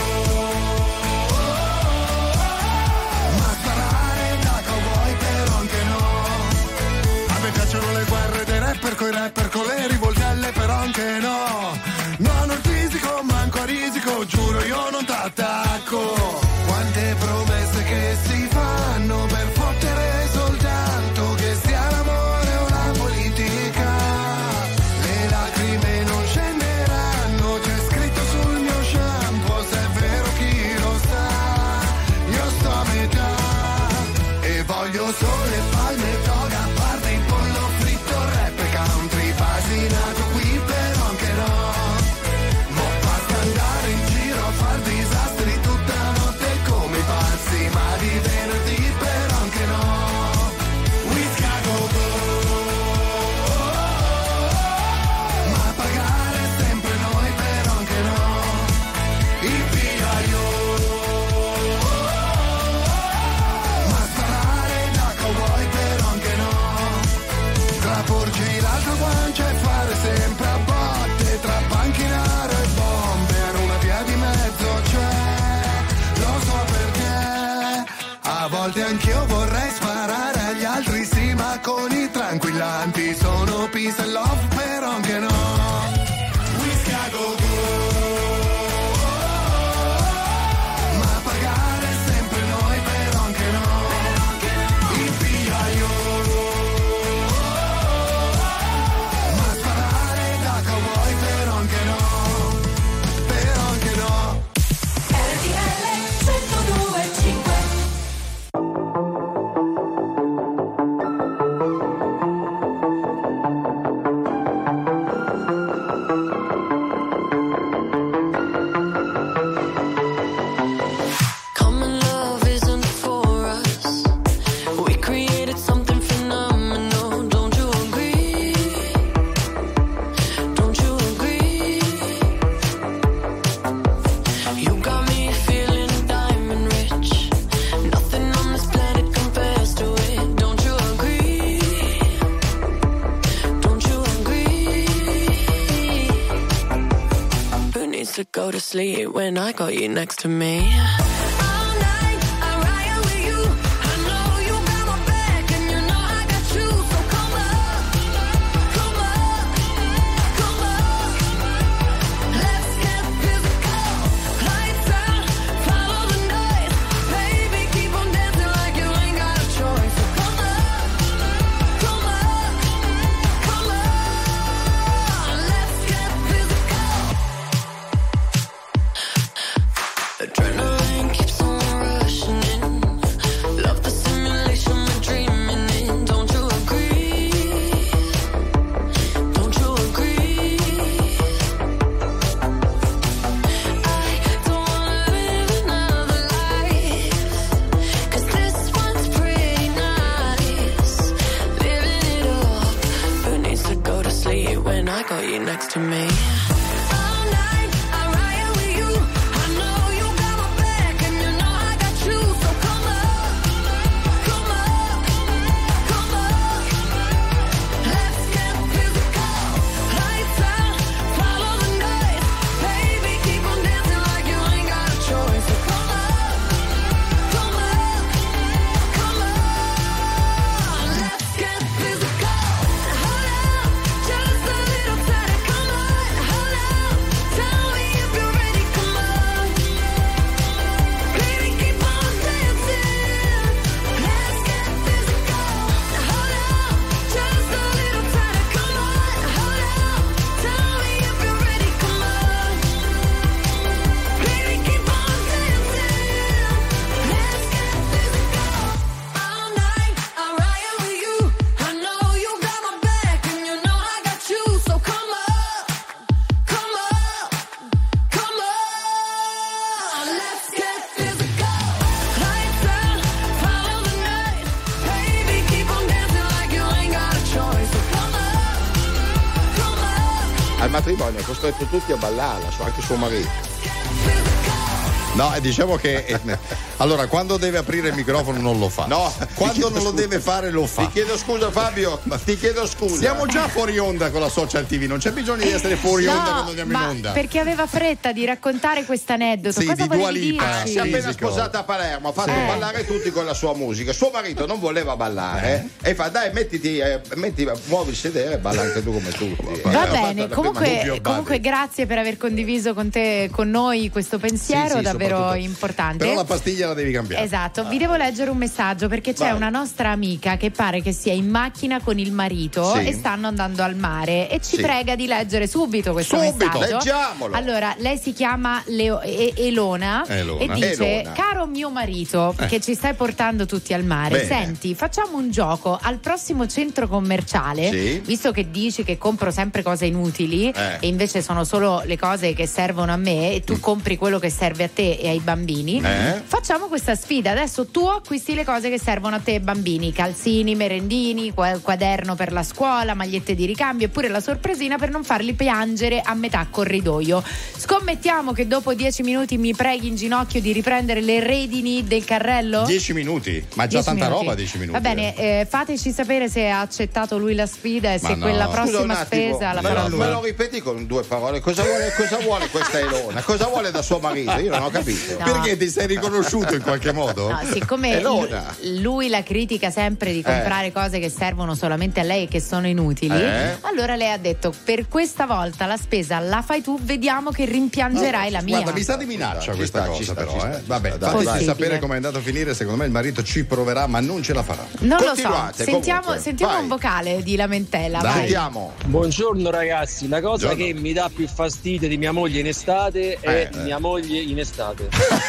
ma sparare da cowboy però anche no. A me piacciono le guerre dei rapper coi rapper con le rivoltelle però anche no. Non ho il fisico, manco a risico, giuro io non t'attacco. Quante promesse che si fanno per fottere soltanto che sia l'amore o la politica. Le lacrime non scenderanno, c'è scritto sul mio shampoo, se è vero chi lo sa. Io sto a metà e voglio sole, palme, toga, party, pollo fritto, rap, country, basinato qui però anche no. Mo' basta andare in giro a far disastri tutta notte come i pazzi, ma di venerdì però anche no. Whisky a go go, ma pagare sempre noi però anche no. Il pigliaio, ma sparare da cowboy però anche no. Tra porgi l'altra guancia e fare sempre a botte, tra panchinaro e bomber, una via di mezzo c'è, lo so perché. A volte anch'io vorrei sparare agli altri, sì, ma con i tranquillanti sono peace and love, però anche no. Whisky a go go, ma pagare sempre noi, però anche no. Il pigliaio, ma sparare da cowboy, però anche no. Però anche no. R T L centodue e cinque. Common love isn't for us. We created something phenomenal. Don't you agree? Don't you agree? You got me feeling diamond rich. Nothing on this planet compares to it. Don't you agree? Don't you agree? Who needs to go to sleep when I got you next to me? Adrenaline keeps on rushing in. Love the simulation we're dreaming in. Don't you agree? Don't you agree? I don't wanna live another life, 'cause this one's pretty nice. Living it up. Who needs to go to sleep when I got you next to me? Just a little tighter, al matrimonio ha costretto tutti a ballarla, anche suo marito. No, diciamo che eh, allora quando deve aprire il microfono non lo fa. No, quando non lo scusa. deve fare lo fa. Ti chiedo scusa Fabio, ma ti chiedo scusa. Siamo già fuori onda con la Social T V, non c'è bisogno di essere fuori no, onda quando andiamo ma in onda. perché aveva fretta di raccontare questo aneddoto. Sì, Cosa di Dua volevi Lipa, dirci? Si è appena Fisico. sposata a Palermo, ha fatto Sì. ballare tutti con la sua musica. Suo marito non voleva ballare eh. e fa dai mettiti, eh, metti, muovi il sedere e balla anche tu come tutti. Va Eh, bene, la comunque, prima- comunque grazie per aver condiviso con te, con noi questo pensiero Sì, sì, davvero soprattutto. importante. Però la pastiglia la devi cambiare. Esatto, vi devo leggere un messaggio perché c'è Vai. una nostra amica che pare che sia in macchina con il marito Sì. e stanno andando al mare e ci Sì. prega di leggere subito questo Subito, messaggio. leggiamolo. Allora, lei si chiama Leo- e- Elona, Elona. e dice: Elona. caro mio marito Eh. che ci stai portando tutti al mare, Bene. senti, facciamo un gioco al prossimo centro commerciale, Sì. visto che dici che compro sempre cose inutili Eh. e invece sono solo le cose che servono a me e tu Mm. compri quello che serve a te e ai bambini. Eh? Facciamo questa sfida, adesso tu acquisti le cose che servono a te e bambini, calzini, merendini, qua- quaderno per la scuola, magliette di ricambio e pure la sorpresina per non farli piangere a metà corridoio. Scommettiamo che dopo dieci minuti mi preghi in ginocchio di riprendere le redini del carrello? Dieci minuti, ma già Dieci tanta minuti. roba dieci minuti. Va bene, eh, fateci sapere se ha accettato lui la sfida e Ma se no. quella Scusa prossima un attimo, spesa la me farà lo, lui. me lo ripeti con due parole, cosa vuole, cosa vuole questa Elona? Cosa vuole da suo marito? Io non ho capito. No. Perché ti sei riconosciuto in qualche modo? No, siccome Elona. lui, lui la critica sempre di comprare cose che servono solamente a lei e che sono inutili, Eh? allora lei ha detto: per questa volta la spesa la fai tu, vediamo che rimpiangerai la mia. Guarda, mi sa di minaccia Ci questa sta, cosa ci sta, però, ci sta, eh. ci Vabbè, sta, dai, fateci dai. sapere come è andato a finire, secondo me il marito ci proverà, ma non ce la farà. Non lo so, Continuate, sentiamo, comunque. sentiamo Vai. un vocale di lamentela. Dai. vai. Sentiamo. Buongiorno ragazzi, la cosa Buongiorno. che mi dà più fastidio di mia moglie in estate è Eh, mia moglie in estate.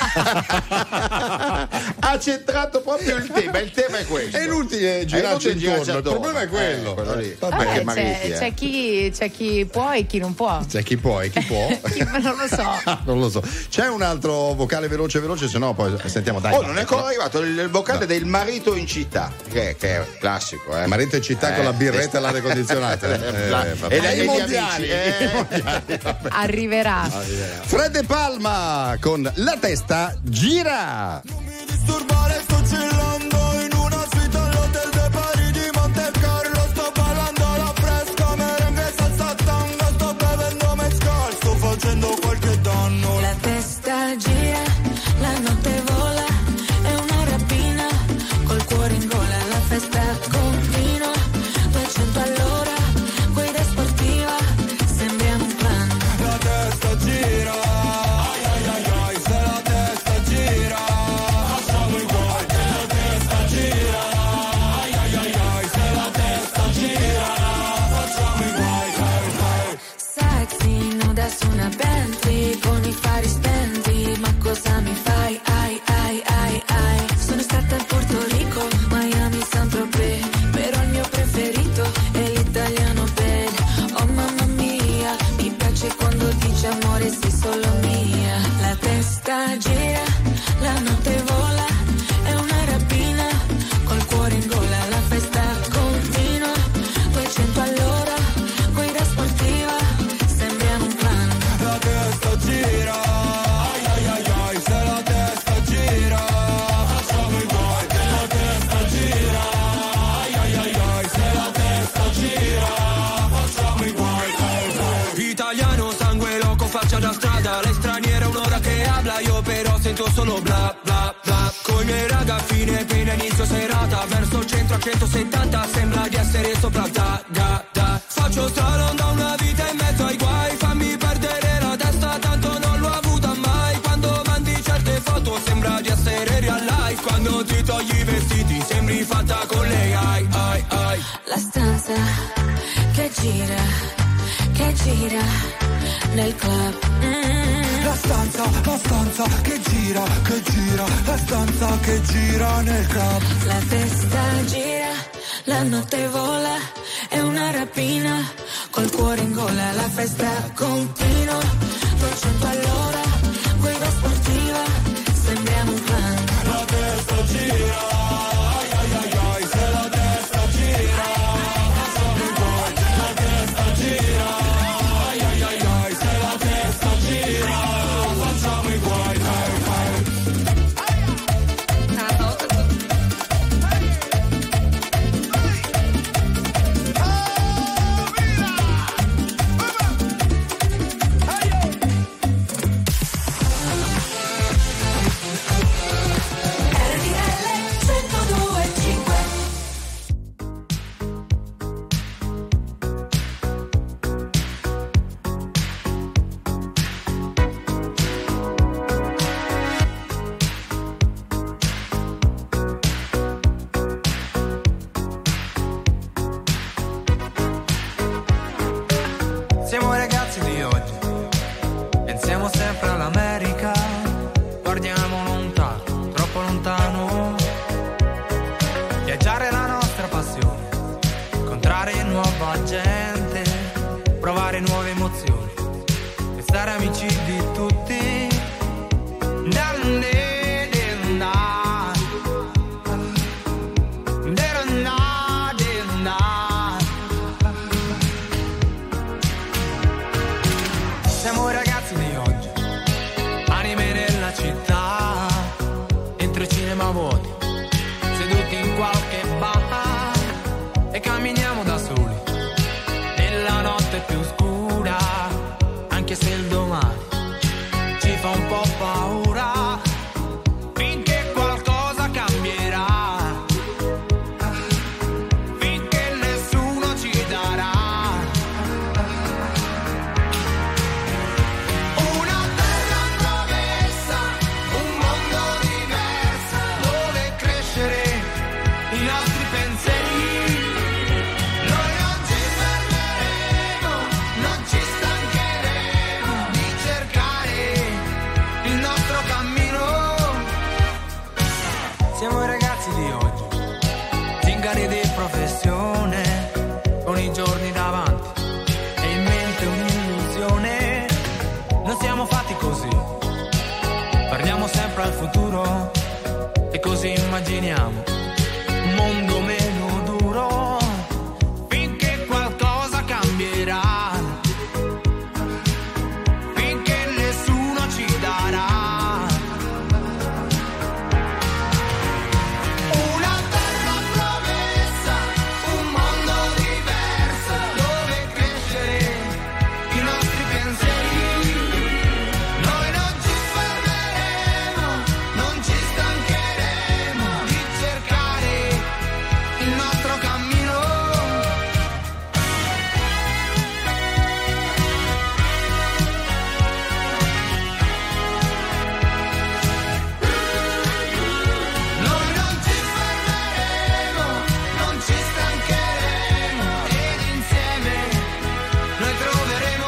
Ha centrato proprio il tema, il tema è questo. È inutile girarci È inutile intorno, girarci il problema è quello. Eh, quello lì. Vabbè, Vabbè, Perché c'è, mariti, eh. c'è chi, c'è chi può e chi non può. C'è chi può e chi può. Chi- non lo so. Non lo so. C'è un altro vocale veloce veloce, se no poi sentiamo dai. Oh, non è ancora arrivato il, il vocale del marito in città, che, che è classico, eh. Marito in città Eh, con la birretta e l'aria condizionata. Eh, la- vabbè. e la- E i e gli mondiali. amici, eh. i mondiali, vabbè. Arriverà. Fred De Palma con La testa gira. Disturbare, sto chillando in una suite all'hotel de Paris di Monte Carlo. Sto ballando alla fresca, merengue, salsa, tango. Sto bevendo mezcal, sto facendo qualche danno. La testa gira, la notte vola, è una rapina, col cuore in gola, la festa continua, duecento all'ora, guida sportiva, sembriamo un clan. La testa gira, ai ai ai ai, se la testa gira, facciamo i guai. La testa gira, ai ai ai ai, se la testa gira, facciamo i guai. Ai, ai. Sexy, nuda su una Bentley, con i fari spenti, ma cosa mi fai? Ai ai ai ai, sono stata a Porto Rico, Miami, Saint-Tropez, però il mio preferito è l'italiano bed. Oh mamma mia, mi piace quando dici amore sei solo mia. La testa gira, la notte vola, è una rapina, col cuore in gola, la festa continua, duecento all'ora, guida sportiva, sembriamo un clan. La testa gira, ai ai ai ai, se la testa gira, facciamo i guai. La testa gira, ai ai ai ai, se la testa gira, facciamo i guai. Italiano, sangue loco, faccia da strada. Lei straniera, un'ora che habla, io però sento solo bla bla bla. Con i miei ragazzine, appena inizio serata, verso il centro a centosettanta, sembra di essere sopra da da da. Faccio slalom da una vita in mezzo ai guai, fammi perdere la testa, tanto non l'ho avuta mai. Quando mandi certe foto sembra di essere real life, quando ti togli i vestiti sembri fatta con lei. Ai ai ai. La stanza che gira, che gira nel club. Mm. La stanza, la stanza che gira, che gira, la stanza che gira nel club. La testa gira, la notte vola, è una rapina, col cuore in gola, la festa continua, duecento all'ora, guida sportiva, sembriamo un clan. La testa gira, ai ai ai ai, se la testa gira, facciamo i guai. La testa gira, ai ai Siamo i ragazzi di oggi, pensiamo sempre all'America, guardiamo lontano, troppo lontano. Viaggiare è la nostra passione, incontrare nuova gente, provare nuove emozioni e stare amici di tutti. Dande, denda, denda, denda. Siamo i ragazzi di oggi, anime nella città, entro i cinema vuoti, seduti in qualche bar e camminiamo da soli nella notte più scura, anche se il domani ci fa un po' paura, finché qualcosa cambierà, finché nessuno ci darà una terra promessa, un mondo diverso dove crescere i nostri pensieri. Noi non ci fermeremo, non ci stancheremo di cercare il nostro cammino. Siamo i ragazzi di oggi, zingari di professione, con i giorni davanti e in mente un'illusione. Non siamo fatti così, guardiamo sempre al futuro e così immaginiamo un mondo meno duro, finché qualcosa cambierà, finché nessuno ci darà una terra promessa, un mondo diverso dove crescere i nostri pensieri. Noi non ci fermeremo, non ci stancheremo di cercare il nostro cammino. Noi non ci fermeremo, non ci stancheremo ed insieme noi troveremo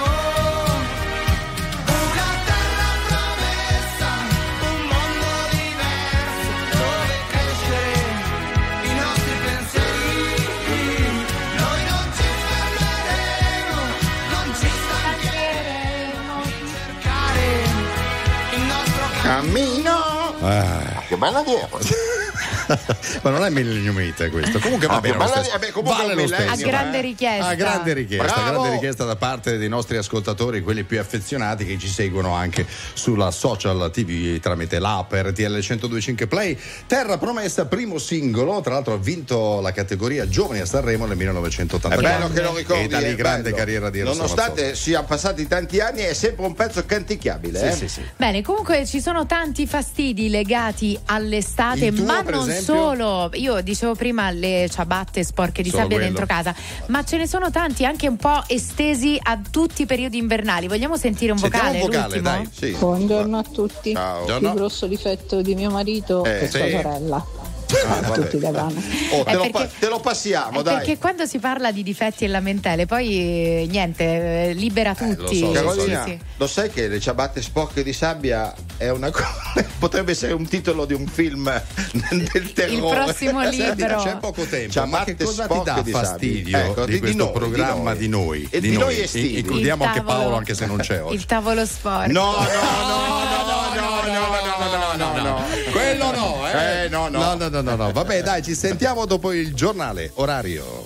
una terra promessa, un mondo diverso dove crescere i nostri pensieri. Noi non ci fermeremo, non ci stancheremo di cercare il nostro Cammino. Ah. Che bella idea. Ma non è Millennium Hit questo. Comunque va Ah, bene che lo bella- stesso. eh beh, comunque Vale un lo millennio, stesso. A grande richiesta. A grande richiesta, Bravo. grande richiesta da parte dei nostri ascoltatori, quelli più affezionati che ci seguono anche sulla social tivù tramite l'app R T L centodue e cinque Play. Terra Promessa, primo singolo, tra l'altro ha vinto la categoria Giovani a Sanremo nel È millenovecentottantadue. bello che lo ricordi. E da lì è grande bello. carriera di Rosso Nonostante Mazzoli. siano passati tanti anni, è sempre un pezzo canticchiabile. Sì, eh? sì, sì. Bene, comunque ci sono tanti fastidi legati all'estate, Il tuo, ma per non esempio? solo. Io dicevo prima le ciabatte sporche di Solo sabbia quello. dentro casa, ma ce ne sono tanti anche un po' estesi a tutti i periodi invernali. Vogliamo sentire un Sentiamo vocale? un vocale, l'ultimo? dai. Sì. Buongiorno a tutti. Ciao. Il Buongiorno. più grosso difetto di mio marito Eh, è sua sì. sorella. Ah, A vabbè. tutti da vanno. Oh, te, È lo perché- pa- te lo passiamo, È dai. perché quando si parla di difetti e lamentele, poi eh, niente, eh, libera lo tutti. so, lo so. Carolina, Sì, sì. lo sai che le ciabatte sporche di sabbia è una cosa. Potrebbe essere un titolo di un film del terrore. Il prossimo Senti, libro. c'è poco tempo, ma Ciabatte che cosa ti sporche dà di fastidio sabbia. Ecco, di, di questo noi, programma di di noi. noi? E di noi estivi. Includiamo Il anche tavolo- Paolo, anche se non c'è oggi. Il tavolo sporco. No, no, no, no, no, no, no, no, no, no, no. Quello no, eh? Eh, no, no. No, no, no, no, no. Vabbè, dai, ci sentiamo dopo il giornale orario.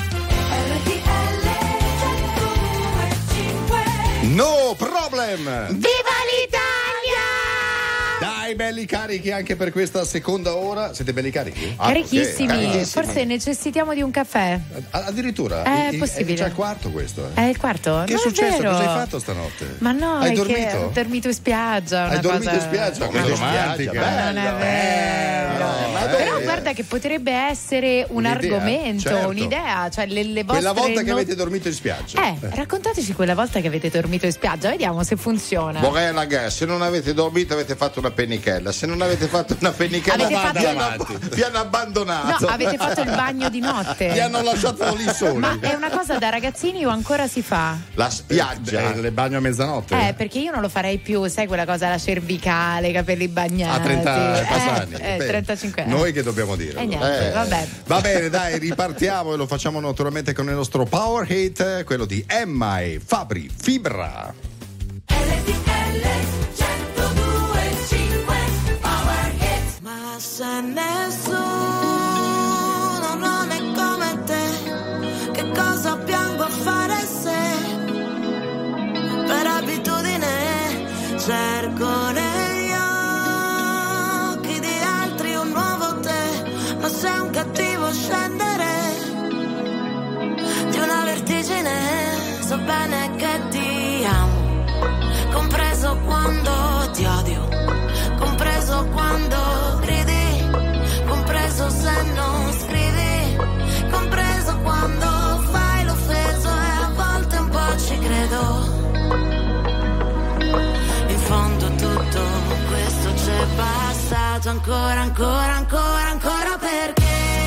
No problem! Viva l'Italia! Dai, belli carichi anche per questa seconda ora. Siete belli carichi? Carichissimi. Ah, ok. Forse necessitiamo di un caffè. A- Addirittura? È Il- il- possibile. È già il quarto questo, eh? È il quarto? Che Non è successo? vero. Cosa hai fatto stanotte? Ma no, Hai è dormito? che ho dormito in spiaggia. Hai una dormito cosa- in spiaggia? Come Che in spiaggia, romantica. bello. Non è vero. Eh, ma Però dove? guarda che potrebbe essere un Un'idea, argomento, certo. un'idea, cioè le, le vostre Quella volta che no- avete dormito in spiaggia. Eh, raccontateci quella volta che avete dormito in spiaggia, vediamo se funziona. Vorrei la gas, se non avete dormito avete fatto una penny pennichella. Se non avete fatto una pennichella, Avete fatto- vi, hanno, vi hanno abbandonato. No, avete fatto il bagno di notte. Li hanno lasciato lì soli. Ma è una cosa da ragazzini o ancora si fa? La spiaggia. Eh, le bagno a mezzanotte. Eh, perché io non lo farei più, sai quella cosa, la cervicale, i capelli bagnati. A trenta eh, passani. eh, Beh, trentacinque anni. Noi che dobbiamo dire? Eh, niente, vabbè. Va bene, dai, ripartiamo e lo facciamo naturalmente con il nostro Power Hit, quello di Emma e Fabri Fibra. Ma se nessuno non è come te, che cosa piango a fare se per abitudine cerco negli occhi di altri un nuovo te, ma sei un cattivo scendere di una vertigine, so bene che ti amo, compreso quando ti odio, compreso quando ridi, compreso se non scrivi, compreso quando fai l'offeso e a volte un po' ci credo. In fondo tutto questo c'è passato ancora, ancora, ancora, ancora perché?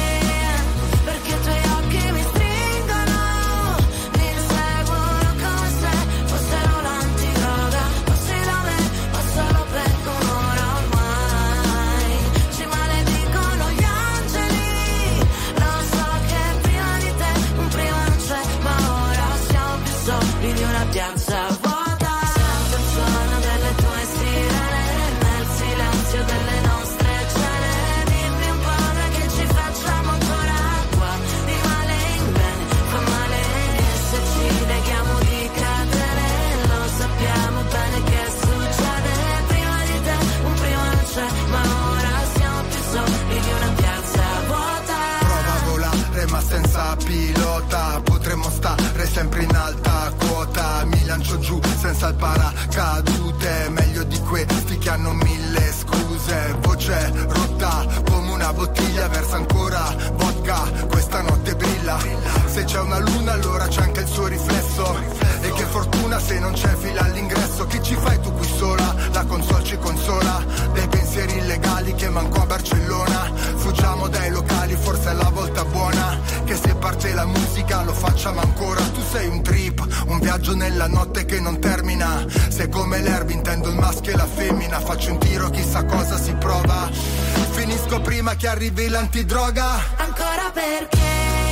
Perché i tuoi occhi mi stringono, mi inseguono come se fossero l'antidroga, fossi da me, ma solo per un'ora ormai. Ci maledicono gli angeli, lo so che prima di te un prima non c'è, ma ora siamo più soli di una piazza vuota. Sento il suono delle tue sirene nel silenzio delle nostre cene. Dimmi un po' ora che ci facciamo ancora qua, di male in bene, fa male. E se ci leghiamo di catene, lo sappiamo bene che succede. Prima di te un prima non c'è, ma ora siamo più soli di una piazza vuota. Prova a volare ma senza pilota, potremmo stare sempre in alta quota. Mi lancio giù senza il paracadute, meglio di questi che hanno mille scuse. Voce rotta come una bottiglia, versa ancora vodka, questa notte brilla. Se c'è una luna allora c'è anche il suo riflesso, e che fortuna se non c'è fila all'ingresso. Che ci fai tu qui sola? La console ci consola dei pensieri illegali che manco a Barcellona. Fuggiamo dai locali, forse è la volta buona, che se parte la musica lo facciamo ancora. Tu sei un trip, un viaggio nella notte che non termina. Sei come l'erba, intendo il maschio e la femmina. Faccio un tiro, chissà cosa si prova. Finisco prima che arrivi l'antidroga. Ancora perché?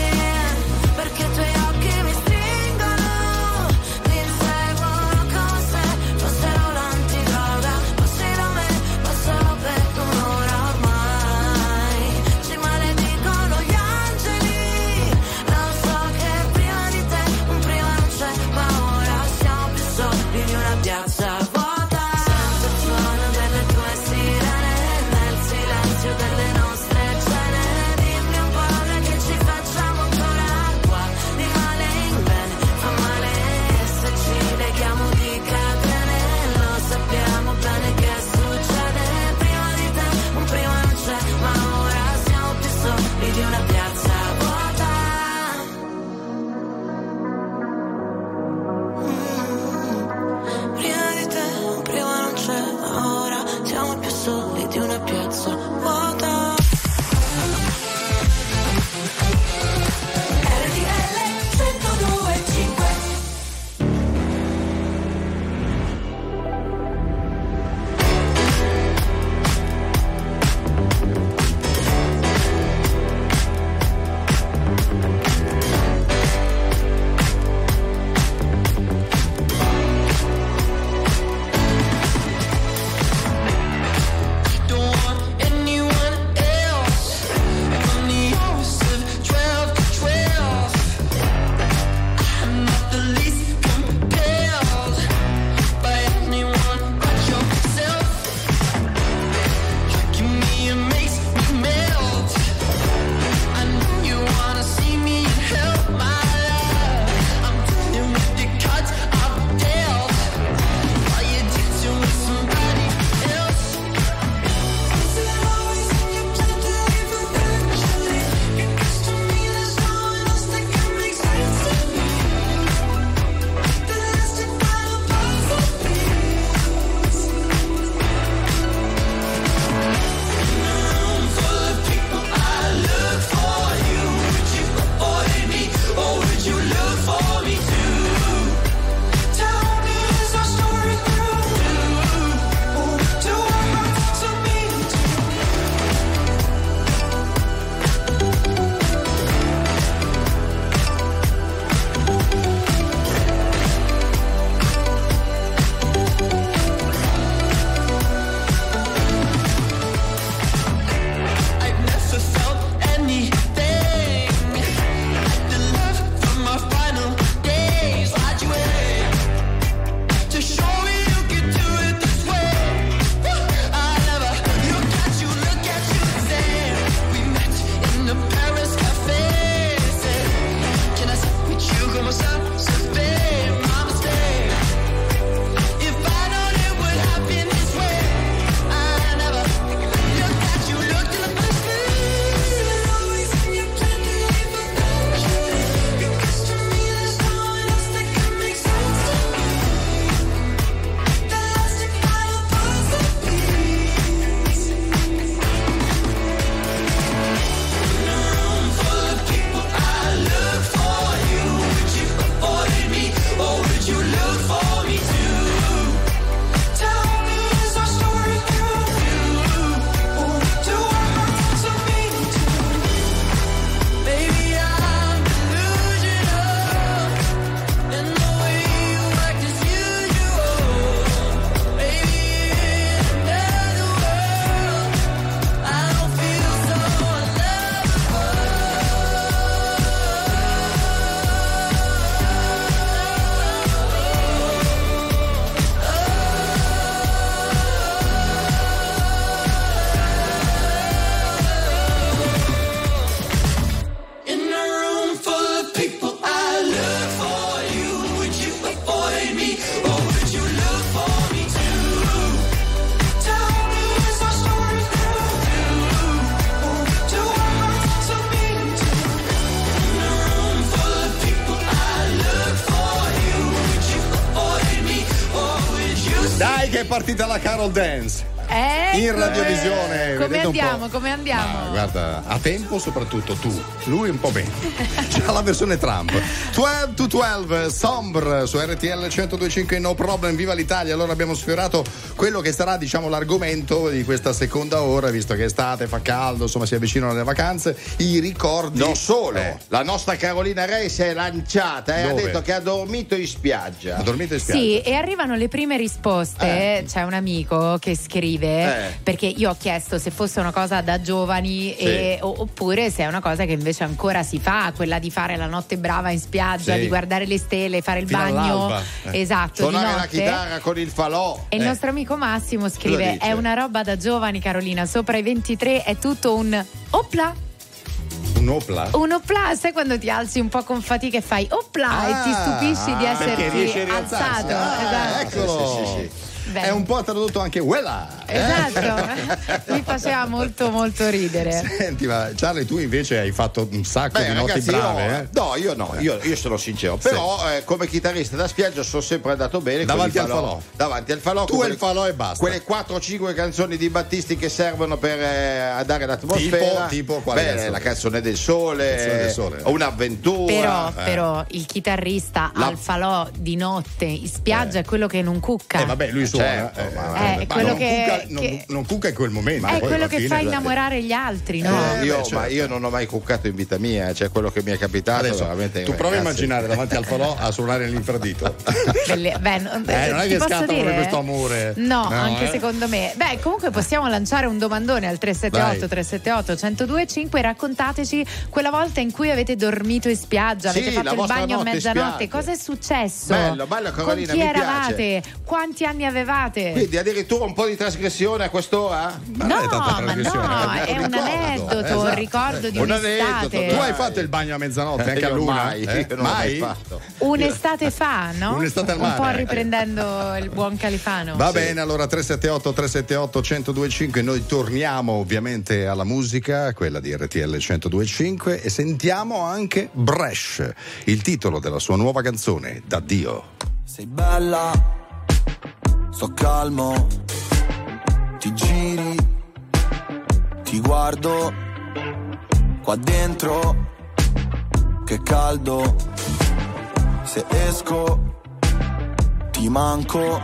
Perché i tuoi occhi mi stringono, mi inseguono come se fossero l'antidroga, fossi da me, ma solo per un'ora ormai. Ci maledicono gli angeli, lo so che prima di te un prima non c'è, ma ora siamo più soli di una piazza vuota. Sento il suono delle tue sirene nel silenzio delle nostre cene. Dimmi un po' ora che ci facciamo ancora qua, che è partita la Carol Dance. Ecco, in radiovisione. Come vedete un andiamo? po'. Come andiamo? Ma guarda, a tempo soprattutto tu, lui un po' meno. C'ha la versione Trump. dodici to dodici, Sombre su R T L centodue e cinque, No Problem, viva l'Italia. Allora abbiamo sfiorato quello che sarà, diciamo, l'argomento di questa seconda ora, visto che è estate, fa caldo, insomma si avvicinano le vacanze, i ricordi. Non solo, eh. la nostra Carolina Rei si è lanciata e ha Dove? detto che ha dormito in spiaggia. Ha dormito in spiaggia? Sì, e arrivano le prime risposte. Eh. C'è un amico che scrive, Eh. perché io ho chiesto se fosse una cosa da giovani Sì. e, o- oppure se è una cosa che invece ancora si fa, quella di fare la notte brava in spiaggia, Sì. di guardare le stelle, fare il Fino bagno. all'alba. Eh. Esatto, di Suonare la notte. chitarra con il falò. E il Eh. nostro amico Massimo Cosa scrive: dice? è una roba da giovani, Carolina, sopra i ventitré è tutto un opla. Un opla? Un opla, sai quando ti alzi un po' con fatica e fai opla e ti stupisci di Ah, perché riesci esserti a rialzarsi. alzato. Ah, Esatto. eccolo. Sì, sì, sì. Bene. È un po' tradotto anche Wella. Esatto, mi faceva molto molto ridere. Senti, ma Charlie, tu invece hai fatto un sacco Beh, di notti ragazzi, brave, io, eh? no, io no, io, io sono sincero. Però eh, come chitarrista da spiaggia sono sempre andato bene. Davanti con il al falò. Davanti al falò. Tu con e il falò e basta. Quelle quattro o cinque canzoni di Battisti che servono per eh, dare l'atmosfera. Tipo, tipo quale Beh, canzone? la canzone del sole, Canzone del sole. un'avventura. Però, eh. però il chitarrista La- al falò di notte in spiaggia è quello che non cucca. Eh vabbè, lui suona. Certo, eh, ma- Eh, ma quello non, che- cucca, non- che- non cucca in quel momento. è poi quello alla che fine, fa eh, innamorare gli altri, no? Eh, io, beh, certo. ma io non ho mai cuccato in vita mia, cioè quello che mi è capitato Adesso, veramente. tu provi a ragazzi. immaginare davanti al falò a suonare l'infradito. Belle- beh, non, Eh, non è ti che posso scatta dire? proprio questo amore. No, No, anche eh? secondo me. Beh, comunque possiamo lanciare un domandone al tre sette otto Dai. tre sette otto uno zero due e cinque. Raccontateci quella volta in cui avete dormito in spiaggia, Sì, avete la fatto il vostra bagno a notte in mezzanotte. spiaggia. Cosa è successo? Bello, bello, Carolina, Con chi mi piace. eravate? Quanti anni avevate? Quindi addirittura un po' di trasgressione a quest'ora? No, ma no, è un aneddoto, esatto. un ricordo di Un un'estate. aneddoto, Tu hai fatto il bagno a mezzanotte anche Io a luna? mai, Eh? io non l'ho mai Mai? fatto. Un'estate fa, no? Un'estate al Un po' mare. riprendendo il buon Califano. Va bene, allora tre sette otto tre sette otto uno zero due cinque, noi torniamo ovviamente alla musica, quella di R T L centodue e cinque, e sentiamo anche Bresh, il titolo della sua nuova canzone, D'addio. Sei bella, sto calmo, ti giri, ti guardo, qua dentro, che caldo, se esco, ti manco,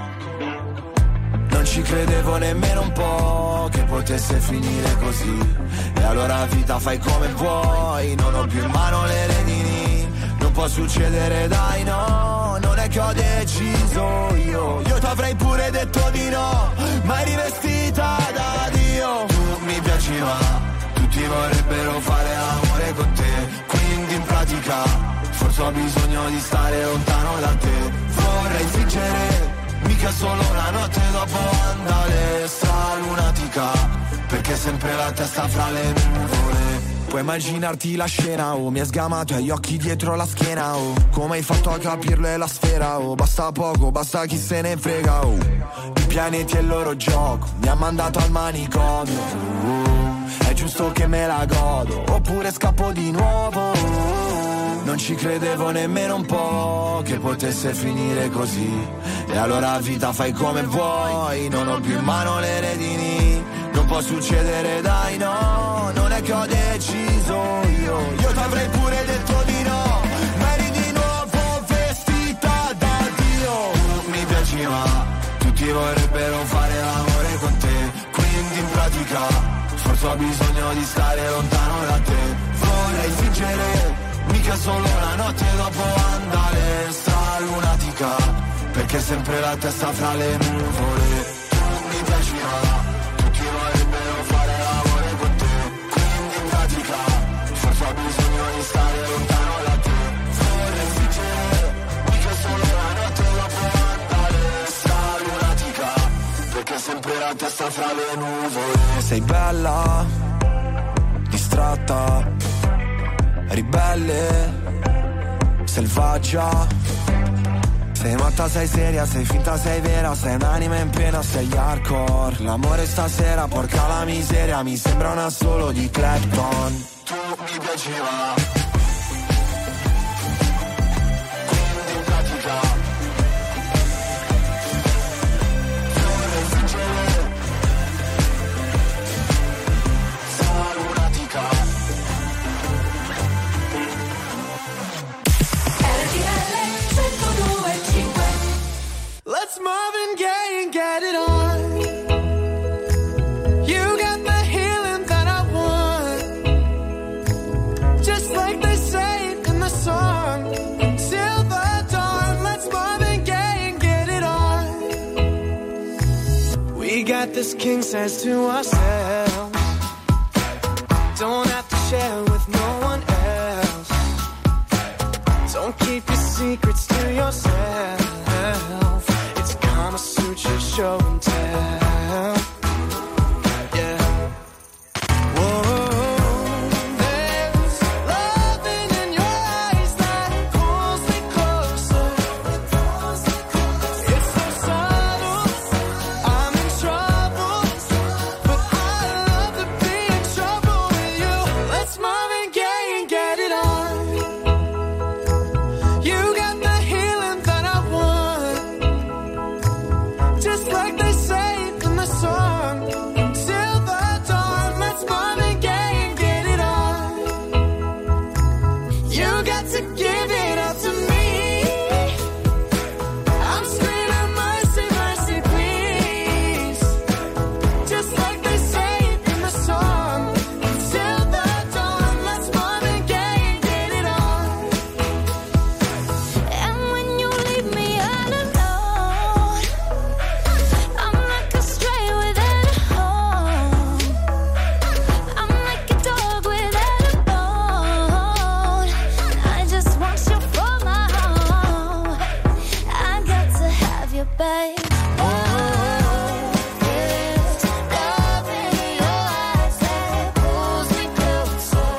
non ci credevo nemmeno un po' che potesse finire così, e allora vita fai come vuoi, non ho più in mano le redini, non può succedere dai no, non è che ho deciso io, io t'avrei pure detto di no, ma eri vestita da Dio, tu mi piaci ma tutti vorrebbero fare amore con te, quindi in pratica forse ho bisogno di stare lontano da te, vorrei fingere, mica solo una notte dopo andare sta lunatica, perché sempre la testa fra le nuvole. Puoi immaginarti la scena, oh, mi hai sgamato e hai gli occhi dietro la schiena, oh, come hai fatto a capirlo è la sfera, oh, basta poco, basta chi se ne frega, oh, i pianeti e il loro gioco, mi ha mandato al manicomio, oh, è giusto che me la godo, oppure scappo di nuovo, oh, non ci credevo nemmeno un po' che potesse finire così, e allora vita fai come vuoi, non ho più in mano le redini, non può succedere dai no, non è che ho deciso io, io t'avrei pure detto di no, ma eri di nuovo vestita da Dio, tu mi piaci ma tutti vorrebbero fare l'amore con te, quindi in pratica forse ho bisogno di stare lontano da te, vorrei fingere, mica solo una notte dopo andare sta lunatica, perché sempre la testa fra le nuvole, tu mi piaci ma tutti vorrebbero fare l'amore con te, quindi in pratica forse ho bisogno di stare lontano da te, vorrei fingere, mica solo una notte dopo andare sta lunatica, perché sempre la testa fra le nuvole. Sei bella, distratta, ribelle, selvaggia, sei matta, sei seria, sei finta, sei vera, sei un'anima in pena, sei hardcore, l'amore stasera porca la miseria, mi sembra una solo di Clapton, tu mi piaceva, quindi in pratica Let's Marvin Gaye and get it on. You got the healing that I want, just like they say in the song. Till the dawn, let's Marvin Gaye and get it on. We got this king size to ourselves. Don't have to share with no one else. Don't keep your secrets to yourself. It's Kama Sutra show and tell. Yeah. Whoa. There's loving in your eyes that pulls me closer. It's so subtle, I'm in trouble, but I love to be in trouble with you. Let's Marvin Gaye and get it on. You got the healing that I want, just like they say in the song. Till the dawn, let's Marvin Gaye and get it on. You got to give it up to me. I'm screaming mercy, mercy, please. Just like they say in the song. Till the dawn, let's Marvin Gaye and get it on. And when you leave me all alone, I'm like a stray without a home. I'm like a dog without a bone. I just want you for my home. I got to have you, babe. Oh, there's love in your eyes that pulls me closer.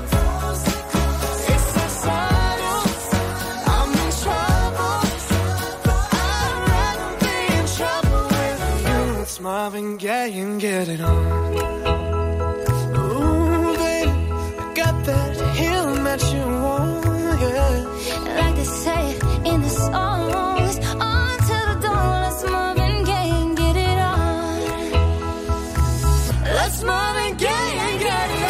It's so subtle, I'm in trouble, but I'd rather be in trouble with you. It's Marvin Gaye and get it on. Ooh, baby, I got that healing that you want, yeah. Like they say in the songs, on to the dawn, let's Marvin Gaye and get it on. Let's Marvin Gaye and get it on.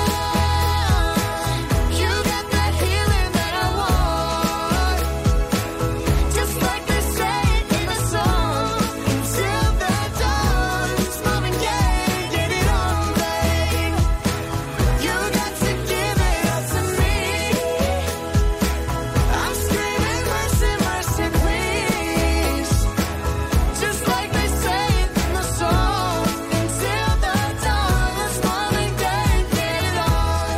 You got that healing that I want, just like they say in the song. Till the dawn, let's Marvin Gaye and get it on, babe. You got to give it up to me. I'm screaming mercy, mercy, please. Just like they say in the song. Until the dawn, let's Marvin Gaye and get it on.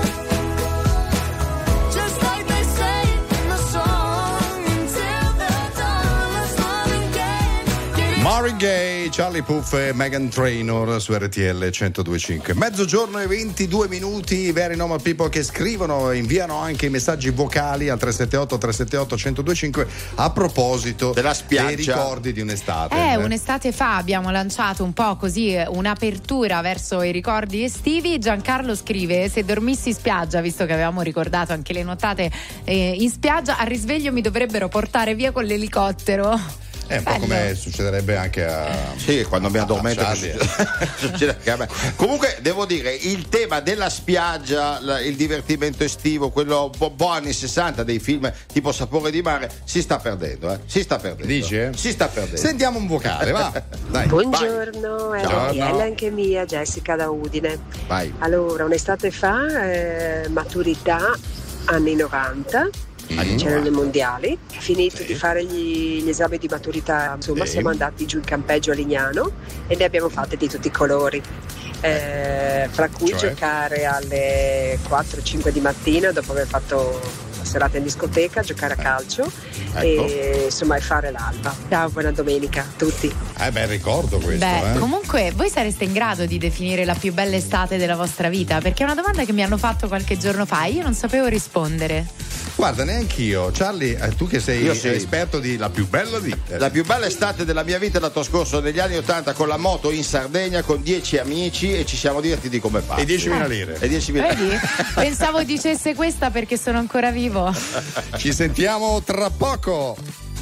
Just like they say in the song. Until the dawn, let's Marvin Gaye and get it on. Marvin Gaye, Charlie Puth e Meghan Trainor su R T L centodue e cinque. Mezzogiorno e ventidue minuti, very normal people che scrivono e inviano anche i messaggi vocali al tre sette otto tre sette otto centodue e cinque a proposito della spiaggia, dei ricordi di un'estate. Eh, un'estate fa abbiamo lanciato un po' così un'apertura verso i ricordi estivi. Giancarlo scrive: se dormissi in spiaggia, visto che avevamo ricordato anche le nottate eh, in spiaggia, al risveglio mi dovrebbero portare via con l'elicottero. È un po' come succederebbe anche a. Sì, quando mi addormento. a Charlie. Succede anche a me. Comunque devo dire, il tema della spiaggia, la- il divertimento estivo, quello un po', un po' anni sessanta dei film tipo Sapore di mare, si sta perdendo, eh? Si sta perdendo. Dici, eh? Si sta perdendo. Sentiamo un vocale, va. Dai. Buongiorno, è Ciao. R T L anche mia, Jessica da Udine. Vai. Allora, un'estate fa, eh, maturità, anni novanta. C'erano i mondiali, finito di fare gli, gli esami di maturità, insomma Sì. siamo andati giù in campeggio a Lignano e ne abbiamo fatte di tutti i colori, eh, fra cui Cioè? giocare alle quattro cinque di mattina dopo aver fatto la serata in discoteca, giocare a calcio e insomma e fare l'alba. Ciao, buona domenica a tutti. Eh beh, ricordo questo. Beh, eh. comunque voi sareste in grado di definire la più bella estate della vostra vita? Perché è una domanda che mi hanno fatto qualche giorno fa e io non sapevo rispondere. Guarda, neanch'io. Charlie, eh, tu che sei Io sì. esperto di la più bella di. La più bella estate della mia vita è la trascorso negli anni ottanta con la moto in Sardegna con dieci amici e ci siamo divertiti come pazzi. E diecimila lire. E diecimila Vedi? Pensavo dicesse questa perché sono ancora vivo. Ci sentiamo tra poco.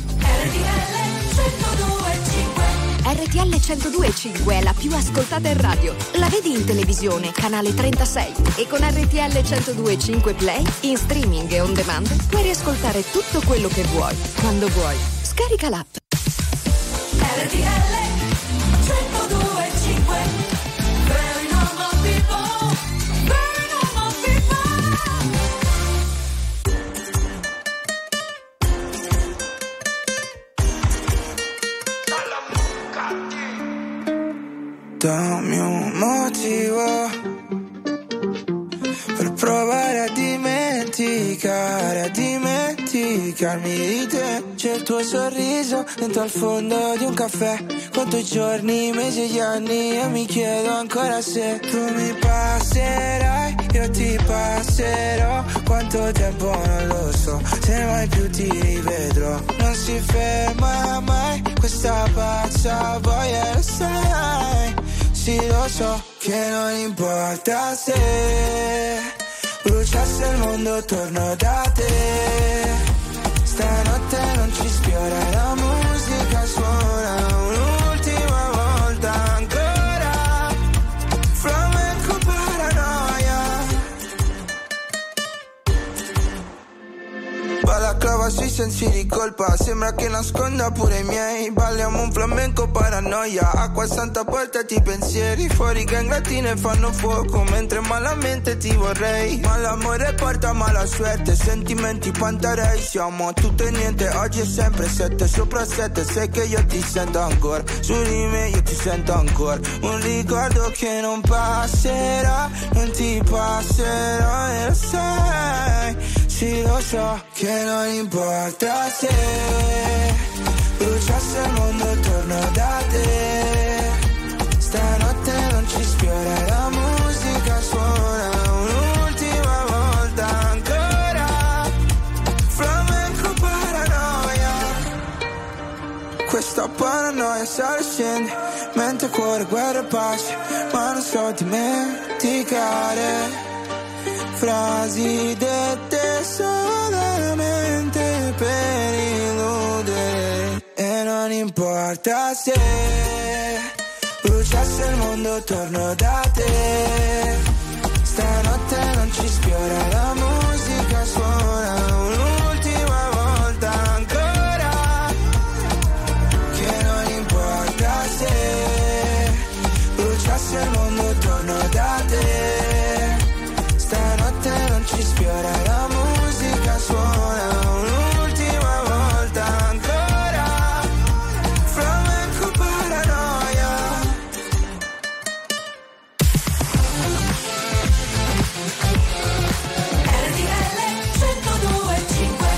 R T L centodue e cinque è la più ascoltata in radio. La vedi in televisione, canale trentasei. E con R T L centodue e cinque Play, in streaming e on demand, puoi riascoltare tutto quello che vuoi, quando vuoi. Scarica l'app. R T L centodue e cinque. Very normal people, very normal Dammi un motivo per provare a dimenticare, a dimenticarmi di te. C'è il tuo sorriso dentro al fondo di un caffè. Conto i giorni, mesi e gli anni e mi chiedo ancora se tu mi passerai, io ti passerò. Quanto tempo non lo so, se mai più ti rivedrò. Non si ferma mai questa pazza voglia, lo sai. Sì, lo so che non importa se bruciasse il mondo, torno da te. Stanotte non ci sfiora, la musica suona un'ultima volta ancora. Flamenco paranoia. Balaclava sui sensi di colpa, sembra che nasconda pure i miei. Balliamo un flamenco paranoia, acqua santa portati i pensieri. Fuori che ingratine fanno fuoco, mentre malamente ti vorrei. Ma l'amore porta mala suerte, sentimenti pantarei. Siamo tutto e niente, oggi è sempre sette sopra sette. Sai che io ti sento ancora, su di me io ti sento ancora. Un ricordo che non passerà, non ti passerà e lo sai. Sì, lo so che non importa se bruciasse il mondo, torno da te. Stanotte non ci sfiora, la musica suona un'ultima volta ancora. Flamenco paranoia. Questa paranoia sale e scende, mente, cuore, guerra e pace. Ma non so dimenticare frasi dette solamente per illudere. E non importa se bruciasse il mondo, torno da te. Stanotte non ci sfiora, la musica suona un'ultima volta ancora. Che non importa se bruciasse il mondo, torno da te. Stanotte non ci sfiora, la musica suona un'ultima volta ancora. Flamenco paranoia. R T L centodue e cinque.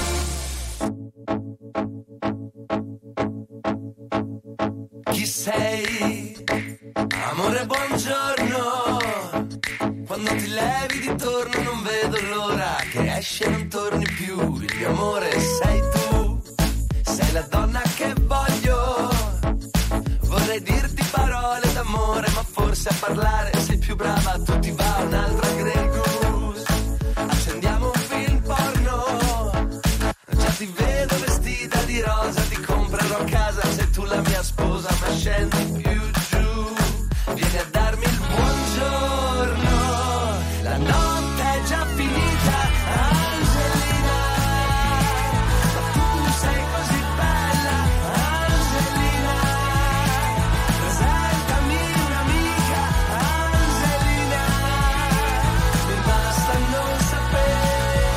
Chi sei? Amore, buongiorno. Quando ti levi di torno non vedo l'ora che esce e non torni più. Il mio amore sei tu, sei la donna che voglio. Vorrei dirti parole d'amore, ma forse a parlare sei più brava. Tu ti va un'altra Grey Goose. Accendiamo un film porno, già ti vedo vestita di rosa. Ti comprerò a casa, sei tu la mia sposa. Ma scendi più giù, vieni a darmi il buongiorno. La notte è già finita, Angelina, ma tu sei così bella, Angelina. Presentami un'amica, Angelina, mi basta non sapere.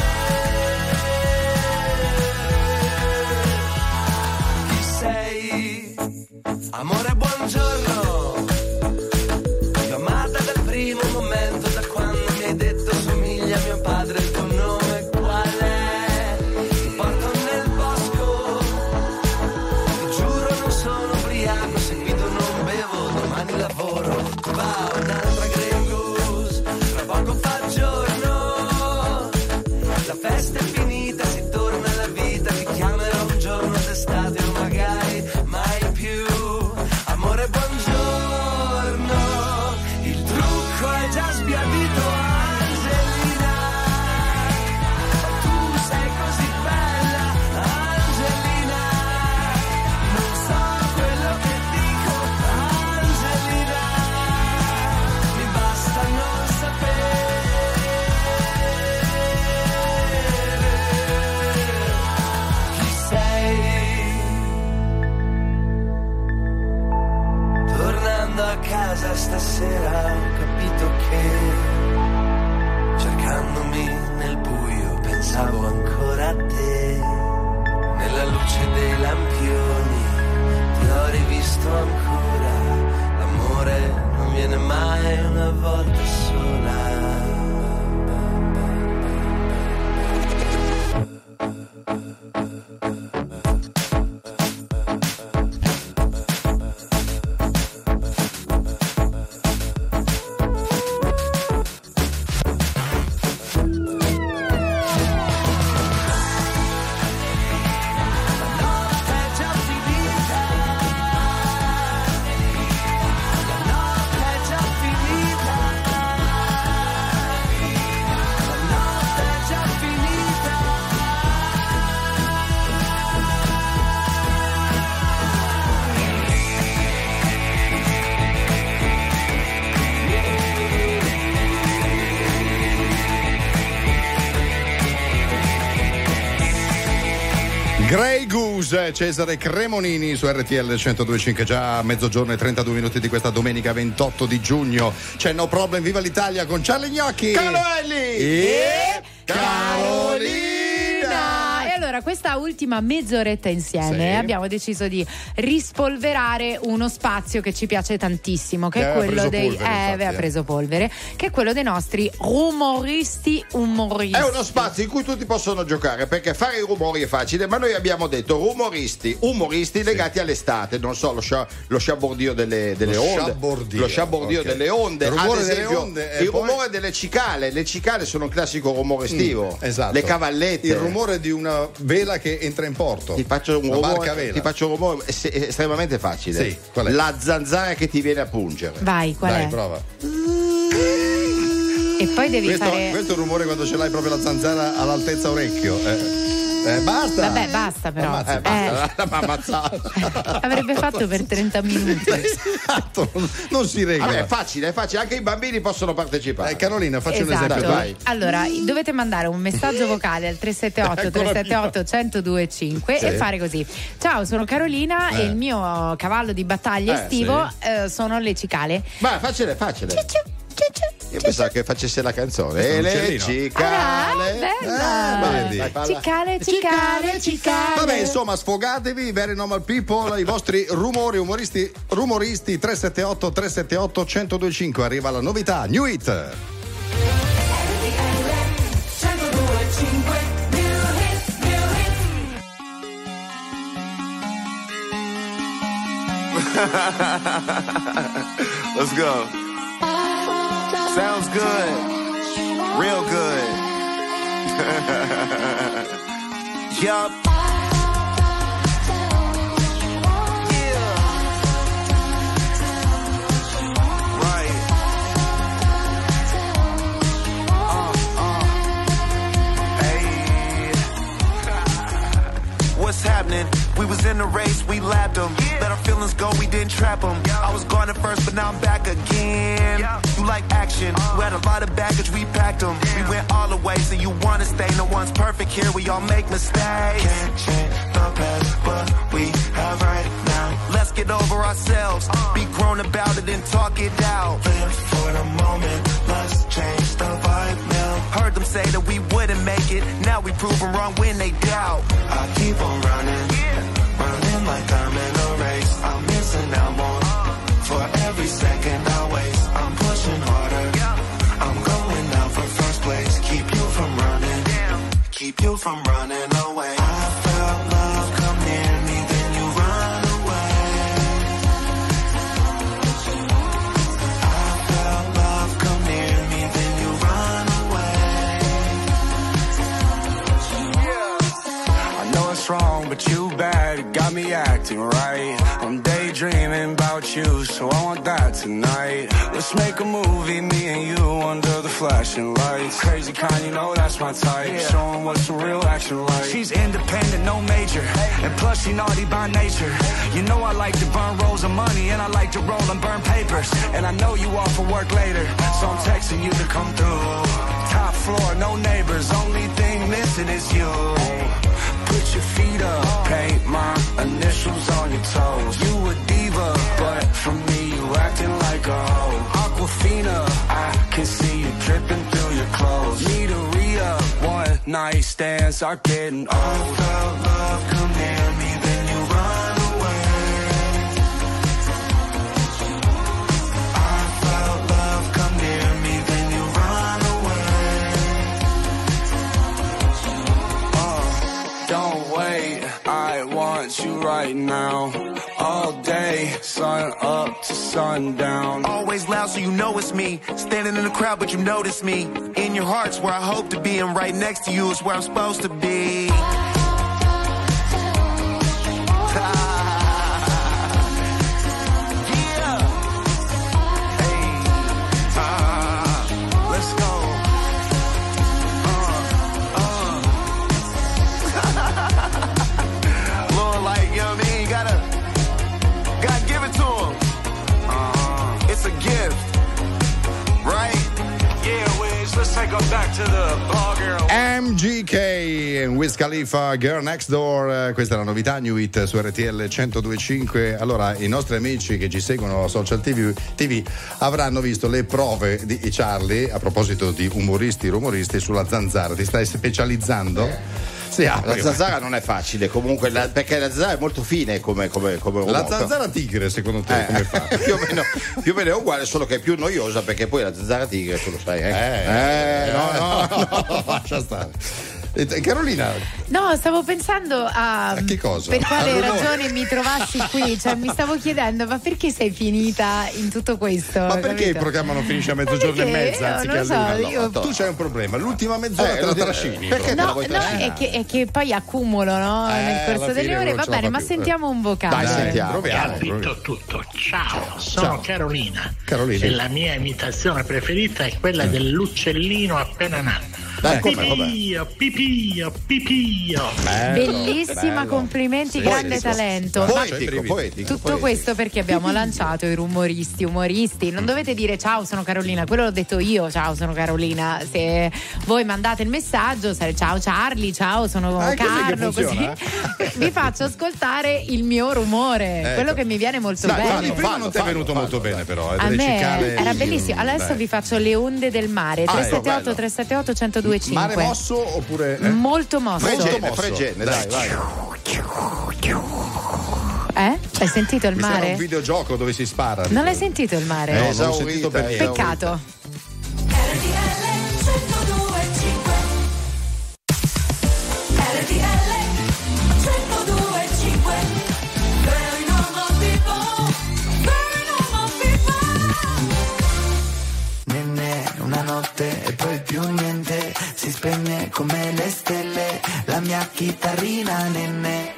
Chi sei? Amore, buongiorno. Ti ho amata dal primo momento, da quando mi hai detto somiglia a mio padre. Il tuo nome qual è? Ti porto nel bosco, ti giuro non sono ubriaco, se guido non bevo, domani lavoro. Va un'altra Grey Goose, tra poco fa giorno, la festa è finita, si torna alla vita. Ti chiamerò un giorno d'estate o magari mai più. Amore, buongiorno. a casa stasera ho capito che cercandomi nel buio pensavo ancora a te. Nella luce dei lampioni ti ho rivisto ancora. L'amore non viene mai una volta sola. Grey Goose, Cesare Cremonini su R T L centodue e cinque, già a mezzogiorno e trentadue minuti di questa domenica ventotto di giugno. C'è No Problem, viva l'Italia con Charlie Gnocchi, Caloelli e Carolina. E allora questa ultima mezz'oretta insieme Sì. abbiamo deciso di rispolverare uno spazio che ci piace tantissimo, che, Che è aveva quello preso dei polvere, eh, infatti, aveva eh. preso polvere, che è quello dei nostri rumoristi umoristi. È uno spazio in cui tutti possono giocare, perché fare i rumori è facile, ma noi abbiamo detto rumoristi, umoristi legati all'estate, non so, lo, scia, lo sciabordio delle, delle Lo onde, sciabordio, lo sciabordio ok. delle onde, Il rumore ad delle esempio, onde, e il poi- rumore delle cicale, le cicale sono un classico rumore estivo, Mm, esatto. le cavallette, il rumore di una vela che entra in porto. Ti faccio un Una barca rumore, vela. ti faccio un rumore es- estremamente facile. Sì, qual è? La zanzara che ti viene a pungere. Vai, qual Dai, è? prova. E poi devi Questo, fare. questo è il rumore quando ce l'hai proprio la zanzara all'altezza orecchio. Eh. Eh, basta. Vabbè, basta però. Ammazza, Eh, basta, ma ammazzato. avrebbe fatto per trenta minuti. Esatto, non si regola. Vabbè, è facile, è facile, anche i bambini possono partecipare. Eh, Carolina, facci un Esatto. esempio. Vai. Allora, dovete mandare un messaggio vocale al tre sette otto tre sette otto centodue e cinque Sì. e fare così: ciao, sono Carolina Eh. e il mio cavallo di battaglia Eh, estivo eh, sono le cicale. Ma facile, facile. Cicciu, cicciu. Io pensavo che facesse la canzone. Questo è E un le uccellino. cicale. Ah, bella. Eh, vedi. Vai, falla. Cicale, cicale, cicale. Vabbè, insomma, sfogatevi, very normal people, i vostri rumori, umoristi, rumoristi tre sette otto tre sette otto centodue e cinque. Arriva la novità, New Hit. Let's go. Sounds good. Real good. Yup. Yeah. Right. Uh, uh. Hey. What's happening? We was in the race, we lapped them. Let our feelings go, we didn't trap them. I was gone at first, but now I'm back again. You like action, we had a lot of baggage, we packed them. We went all the way, so you wanna stay. No one's perfect here, we all make mistakes. Can't change the past, but we have right now. Let's get over ourselves, be grown about it and talk it out. Live for the moment, let's change the vibe now. Heard them say that we wouldn't make it, now we prove them wrong when they doubt. I keep on running, running like I'm in a race. I'm missing out more for every second I waste. I'm pushing harder, I'm going out for first place. Keep you from running, keep you from running away. I felt love come near me, then you run away. I felt love come near me, then you run away. I know it's wrong, but you bad, it got me acting right. I'm daydreaming about you, so I want that tonight. Let's make a movie, me and you under the flashing lights. Crazy kind, you know that's my type. Showing what some real action like. She's independent, no major, and plus she naughty by nature. You know I like to burn rolls of money, and I like to roll and burn papers. And I know you off for work later, so I'm texting you to come through. Top floor, no neighbors, only thing missing is you. Put your feet up, paint my initials on your toes. You a diva, but for me you acting like one-night stands are getting old. I felt love come near me, then you run away. I felt love come near me, then you run away. Oh, don't wait, I want you right now. All day, sun up to sundown. Always loud so you know it's me. Standing in the crowd but you notice me. In your heart's where I hope to be, and right next to you is where I'm supposed to be. Back to the ball girl. M G K e Wiz Khalifa, Girl Next Door, questa è la novità New Hit su R T L centodue e cinque. Allora, i nostri amici che ci seguono social T V, T V avranno visto le prove di Charlie a proposito di umoristi, rumoristi sulla zanzara. Ti stai specializzando? Sì, ah, la zanzara non è facile comunque, la, perché la zanzara è molto fine come, come, come la zanzara tigre secondo te eh, come fa? più, o meno, più o meno è uguale, solo che è più noiosa, perché poi la zanzara tigre tu lo sai eh, eh, eh no no no, no lascia stare. Carolina, no, stavo pensando a, a che cosa? Per quale Allora. ragione mi trovassi qui, cioè mi stavo chiedendo ma perché sei finita in tutto questo? Ma perché capito? Il programma non finisce a mezzogiorno e mezza anziché non so, all'una? io... Tu c'hai un problema, l'ultima mezz'ora eh, te la trascini. Perché no, te la no, è che, è che poi accumulo, no? Eh, nel corso delle ore, va bene, ma più. sentiamo un vocale. Dai, sentiamo. Proviamo, Capito tutto. Ciao, sono Ciao. Carolina. Carolina. E la mia imitazione preferita è quella Eh. dell'uccellino appena nato. Dai, come, Pipio, pipio, pipio. Bello, Bellissima, bello. complimenti, Sì, grande sì, talento. sì. Ma poetico, poetico, tutto poetico. questo perché abbiamo lanciato i rumoristi, umoristi. Non dovete dire ciao, sono Carolina, quello l'ho detto io, ciao, sono Carolina. Se voi mandate il messaggio, sare ciao Charlie, ciao, sono Ah, è così che Carlo, così funziona? vi faccio ascoltare il mio rumore, Ecco. quello che mi viene molto Dai, bene. guardi, prima fallo, non ti è fallo, venuto fallo, molto fallo. bene però eh, A delle me cicale era io- bellissimo. Adesso Dai. vi faccio le onde del mare. Ah, tre ecco, sette otto bello. tre sette otto uno zero due cinque. Mare mosso oppure eh? Molto mosso. Fregene, mosso. fregene, dai, vai. Eh? Hai sentito il Mi sembra mare? un videogioco dove si spara. Non l'hai sentito il mare? No, È non l'ho esaurita, sentito per è niente. Peccato. Nenne, una notte e poi più niente, si spegne come le stelle, la mia chitarrina, nenne.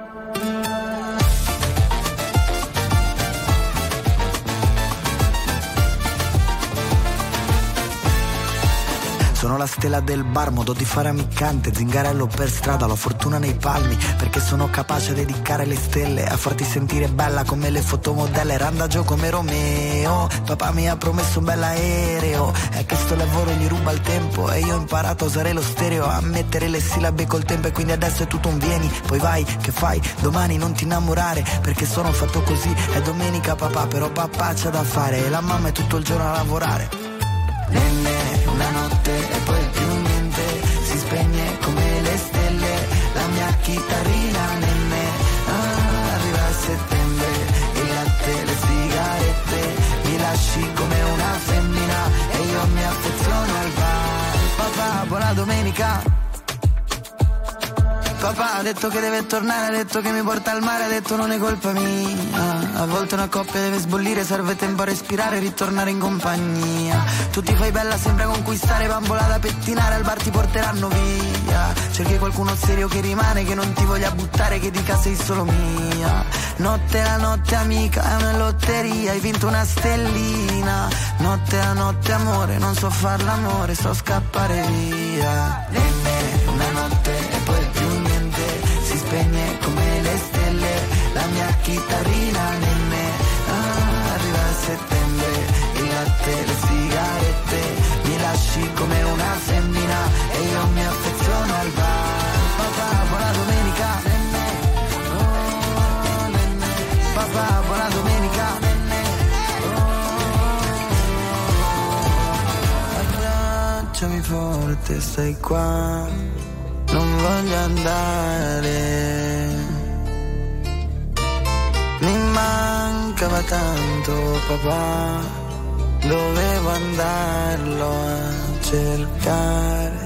Sono la stella del bar, modo di fare ammiccante, zingarello per strada, la fortuna nei palmi, perché sono capace a dedicare le stelle, a farti sentire bella come le fotomodelle, randagio come Romeo, papà mi ha promesso un bell'aereo, è che sto lavoro gli ruba il tempo, e io ho imparato a usare lo stereo, a mettere le sillabe col tempo, e quindi adesso è tutto un vieni, poi vai, che fai, domani non ti innamorare, perché sono fatto così, è domenica papà, però papà c'ha da fare, e la mamma è tutto il giorno a lavorare. Nenne, una notte e poi più niente, si spegne come le stelle, la mia chitarrina, nenne, ah, arriva a settembre, il latte, le sigarette, mi lasci come una femmina, e io mi affeziono al bar. Papà, buona domenica. Papà ha detto che deve tornare, ha detto che mi porta al mare, ha detto non è colpa mia. A volte una coppia deve sbollire, serve tempo a respirare e ritornare in compagnia. Tu ti fai bella, sembra conquistare, bambola da pettinare, al bar ti porteranno via. Cerchi qualcuno serio che rimane, che non ti voglia buttare, che dica sei solo mia. Notte la notte amica, è una lotteria, hai vinto una stellina. Notte la notte amore, non so far l'amore, so scappare via. Nenne, una notte e poi più niente, si spegne come le stelle, la mia chitarrina, nenne, ah, arriva a settembre, il latte, le sigarette, mi lasci come una femmina, e io mi affeziono al bar. Papà, buona domenica, nenne, oh, nenne, papà, buona domenica, nenne, oh, abbracciami forte, stai qua. non voglio andare. Mi mancava tanto papà, dovevo andarlo a cercare.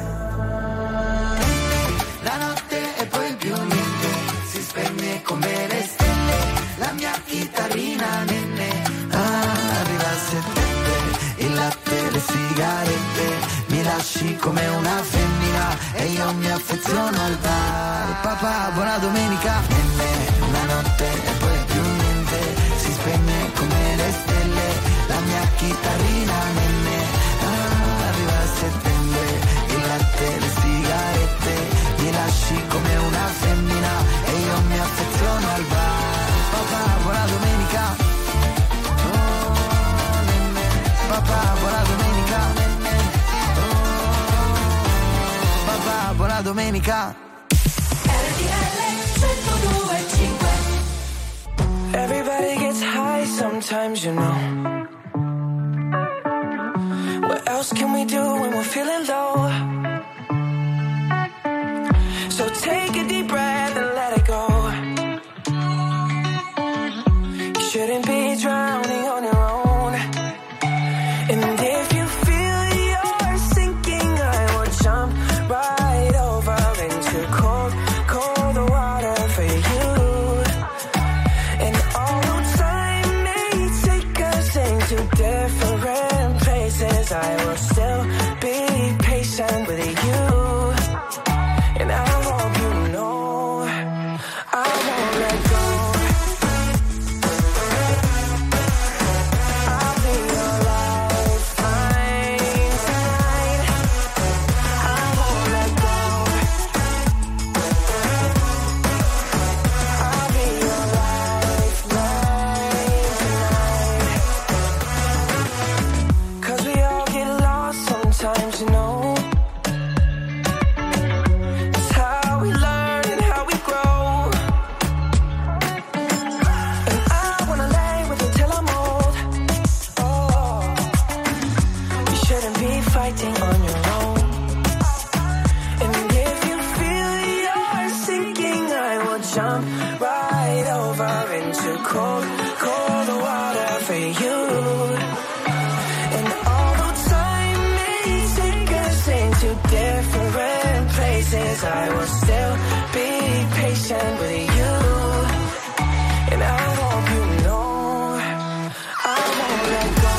La notte e poi più niente, si spegne come le stelle, la mia chitarrina nenne. Ah, arriva a settembre, il latte, le sigarette, mi lasci come una femmina e io mi affeziono al bar. Papà, buona domenica. Nenne, una notte e poi più niente, si spegne come le stelle, la mia chitarrina nenne. Ah, arriva a settembre, il latte, le sigarette, mi lasci come una femmina e io mi affeziono al bar. Papà, buona domenica. Oh, nenne. Papà, buona domenica. Oh, papà, buona domenica. Everybody gets high sometimes, you know. What else can we do when we're feeling low? So take a deep breath and let it go. You shouldn't be drowning on your own. And if you feel you're sinking, I will jump right over into cold, cold water for you. And although time may take us into different places, I will still be patient with you. And I hope you know I won't let go. I'll be your lifeline tonight. I won't let go. I'll be your lifeline tonight. 'Cause we all get lost sometimes, you know. Fighting on your own. And if you feel you're sinking, I will jump right over into cold, cold water for you. And although time may take us into different places, I will still be patient with you. And I hope you know I won't let go.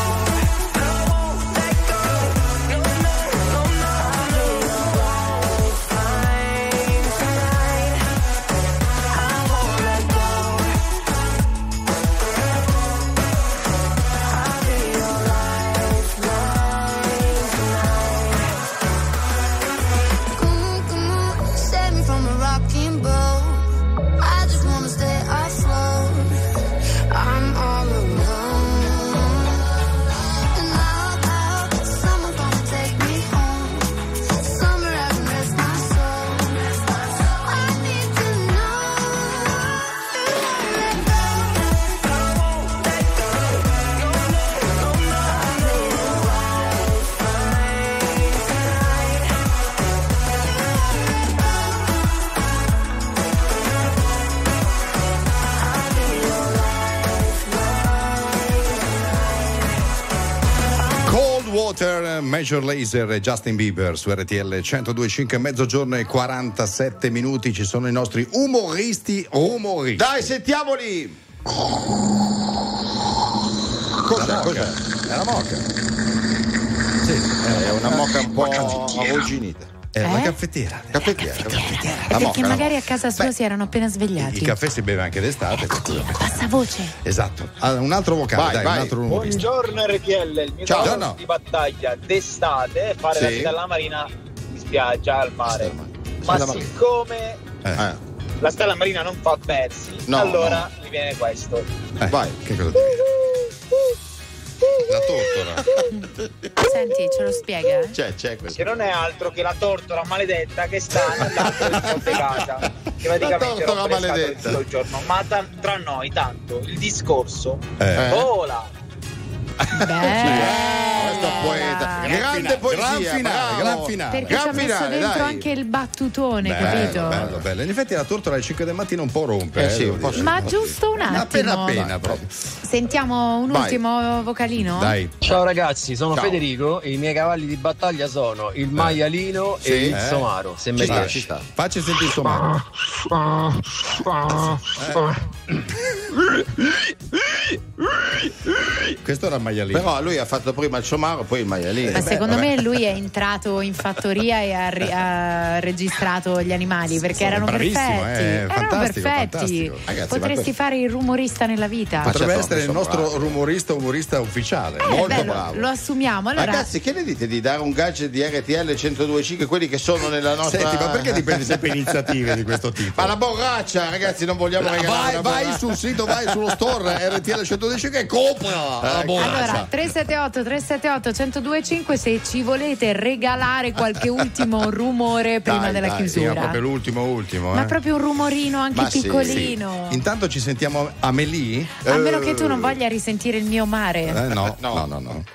Major Lazer e Justin Bieber su R T L centodue e cinque, mezzogiorno e quarantasette minuti. Ci sono i nostri umoristi umoristi. Dai, sentiamoli. Cos'è? Cos'è? È una moca. Sì, è una moca un po' arrugginita. È Eh? la caffettiera. Caffettiera. È La perché moca, magari la a casa sua si erano appena svegliati. Il caffè si beve anche d'estate. Bassa voce. Esatto. Ah, un altro vocale, Vai, dai, vai. un altro umorista. Buongiorno R T L, il mio Ciao. cavallo Buongiorno. di battaglia d'estate è fare Sì. la stella marina in spiaggia al mare. Ma Stella marina. siccome Eh. la stella marina non fa versi, No, allora mi viene questo. Eh, Vai. Che cosa dici? La tortora. Senti, ce lo spiega? eh? C'è, c'è questo. Che non è altro che la tortora maledetta che sta nell'altro del fronte casa. Che La praticamente tortora rompe le scatole maledetta. tutto il giorno. Ma ta- tra noi, tanto, il discorso Eh. vola. Beh. poeta, poeta. Grande poesia, gran finale, bravo. gran finale. Perché ci ha messo dentro anche il battutone, bello, capito? bello, bello. In effetti la tortola alle cinque del mattino un po' rompe. Eh, sì, un po' devo dire. Ma giusto un attimo. Appena appena proprio. Sentiamo un Vai. ultimo vocalino? Dai. Ciao ragazzi, sono Ciao. Federico e i miei cavalli di battaglia sono il maialino Sì, e il eh. somaro. Se mi Ci sta, riesci. ci sta. Facci sentire il somaro. Questo era il maialino. Però lui ha fatto prima il somaro, poi il maialino. Ma Beh, secondo vabbè. me lui è entrato in fattoria e ha, ri- ha registrato gli animali perché Sì, erano bravissimo, perfetti. eh, erano fantastico, perfetti. fantastico. Ragazzi, Potresti ma- fare il rumorista nella vita. Potrebbe certo, essere il insomma, nostro rumorista umorista ufficiale. Eh, Molto bello, bravo. lo assumiamo. Allora, Ragazzi, che ne dite di dare un gadget di R T L centodue e cinque, quelli che sono nella nostra. Senti, ma perché ti prendi sempre iniziative di questo tipo? Ma la borraccia, ragazzi, non vogliamo Vai, regalare. vai, una borraccia. sul sito, vai sullo store R T L centododici che compra la borraccia. allora tre sette otto tre sette otto uno zero due cinque se ci volete regalare qualche ultimo rumore prima Dai, della dai, sì, chiusura. ma proprio l'ultimo ultimo. Ma eh. proprio un rumorino anche Ma sì, piccolino. sì. Intanto ci sentiamo Amelie. A meno che tu non voglia risentire il mio mare. Eh, no, no, no, no.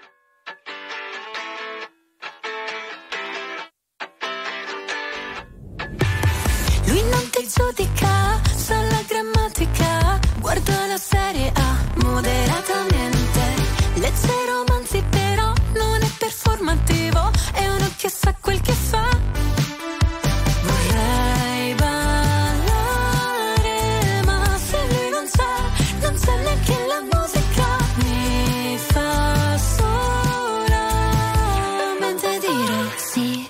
Lui non ti giudica, sa la grammatica, guarda la serie A moderatamente. Legge romanzi però non è performativo, è uno che sa quel che fa. Vorrei ballare, ma se lui non c'è, non c'è neanche la musica. Mi fa solamente dire sì.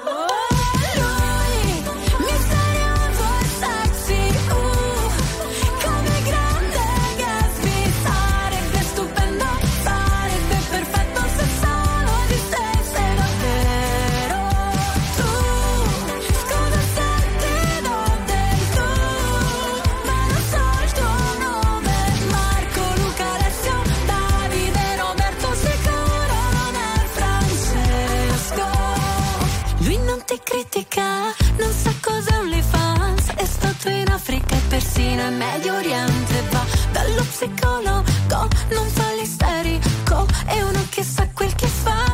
Lui, misterioso e sexy, uh, come grande Gatsby, sarebbe stupendo, sarebbe perfetto se solo esistesse davvero. Tu, scusa se ti do del tu, ma non so il tuo nome. Marco, Luca, Alessio, Davide, Roberto, sicuro non è Francesco. Lui non ti critica, non sa cos'è OnlyFans, è stato in Africa e persino in Medio Oriente. Va dallo psicologo, non fa l'isterico, è uno che sa quel che fa.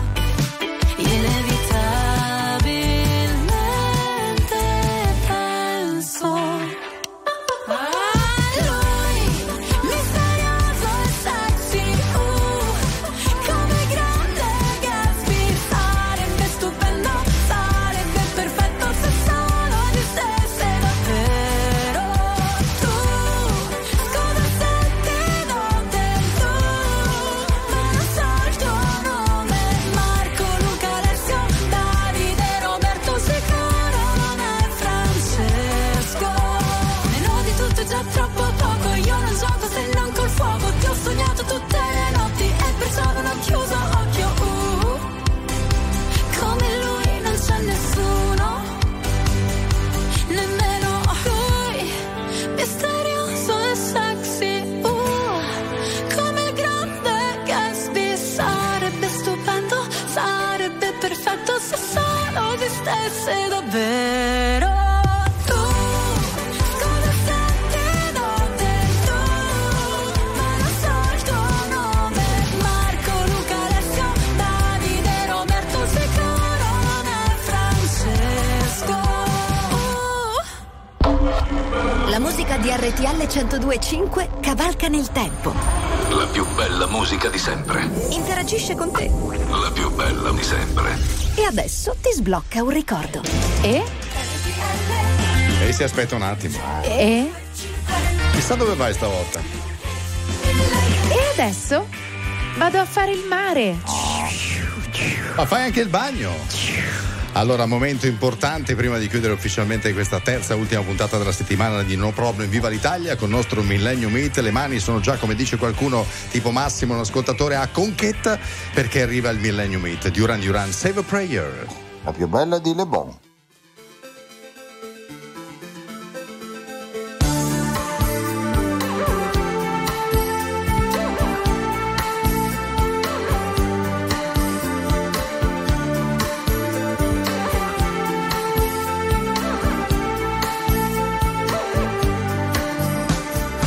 Inevitabilmente penso a lui, misterioso e sexy, uh, come grande Gatsby, sarebbe stupendo, sarebbe perfetto se solo esistesse davvero. Tu, scusa se ti do del tu, ma non so il tuo nome. Marco, Luca, Alessio, Davide, Roberto, sicuro non è Francesco. Meno di tutto è già troppo poco, io non gioco se non col fuoco. Ti ho sognato tutte le notti e perciò non ho chiuso occhio. Uh, come lui non c'è nessuno, nemmeno lui, misterioso e sexy, uh, come il grande Gatsby, sarebbe stupendo, sarebbe perfetto se solo esistesse davvero. Tu, scusa se ti do del tu, ma non so il tuo nome. Marco, Luca, Alessio, Davide, Roberto, sicuro non è Francesco. La musica di R T L centodue e cinque cavalca nel tempo. La più bella musica di sempre. Interagisce con te. La più bella di sempre. E adesso ti sblocca un ricordo. E? E si aspetta un attimo. E? Chissà dove vai stavolta. E adesso vado a fare il mare. Ma fai anche il bagno. Allora, momento importante prima di chiudere ufficialmente questa terza ultima puntata della settimana di No Problem Viva l'Italia con il nostro Millennium Hit. Le mani sono già, come dice qualcuno, tipo Massimo, un ascoltatore, a conchetta perché arriva il Millennium Hit. Duran Duran, Save a Prayer. La più bella di Le Bon.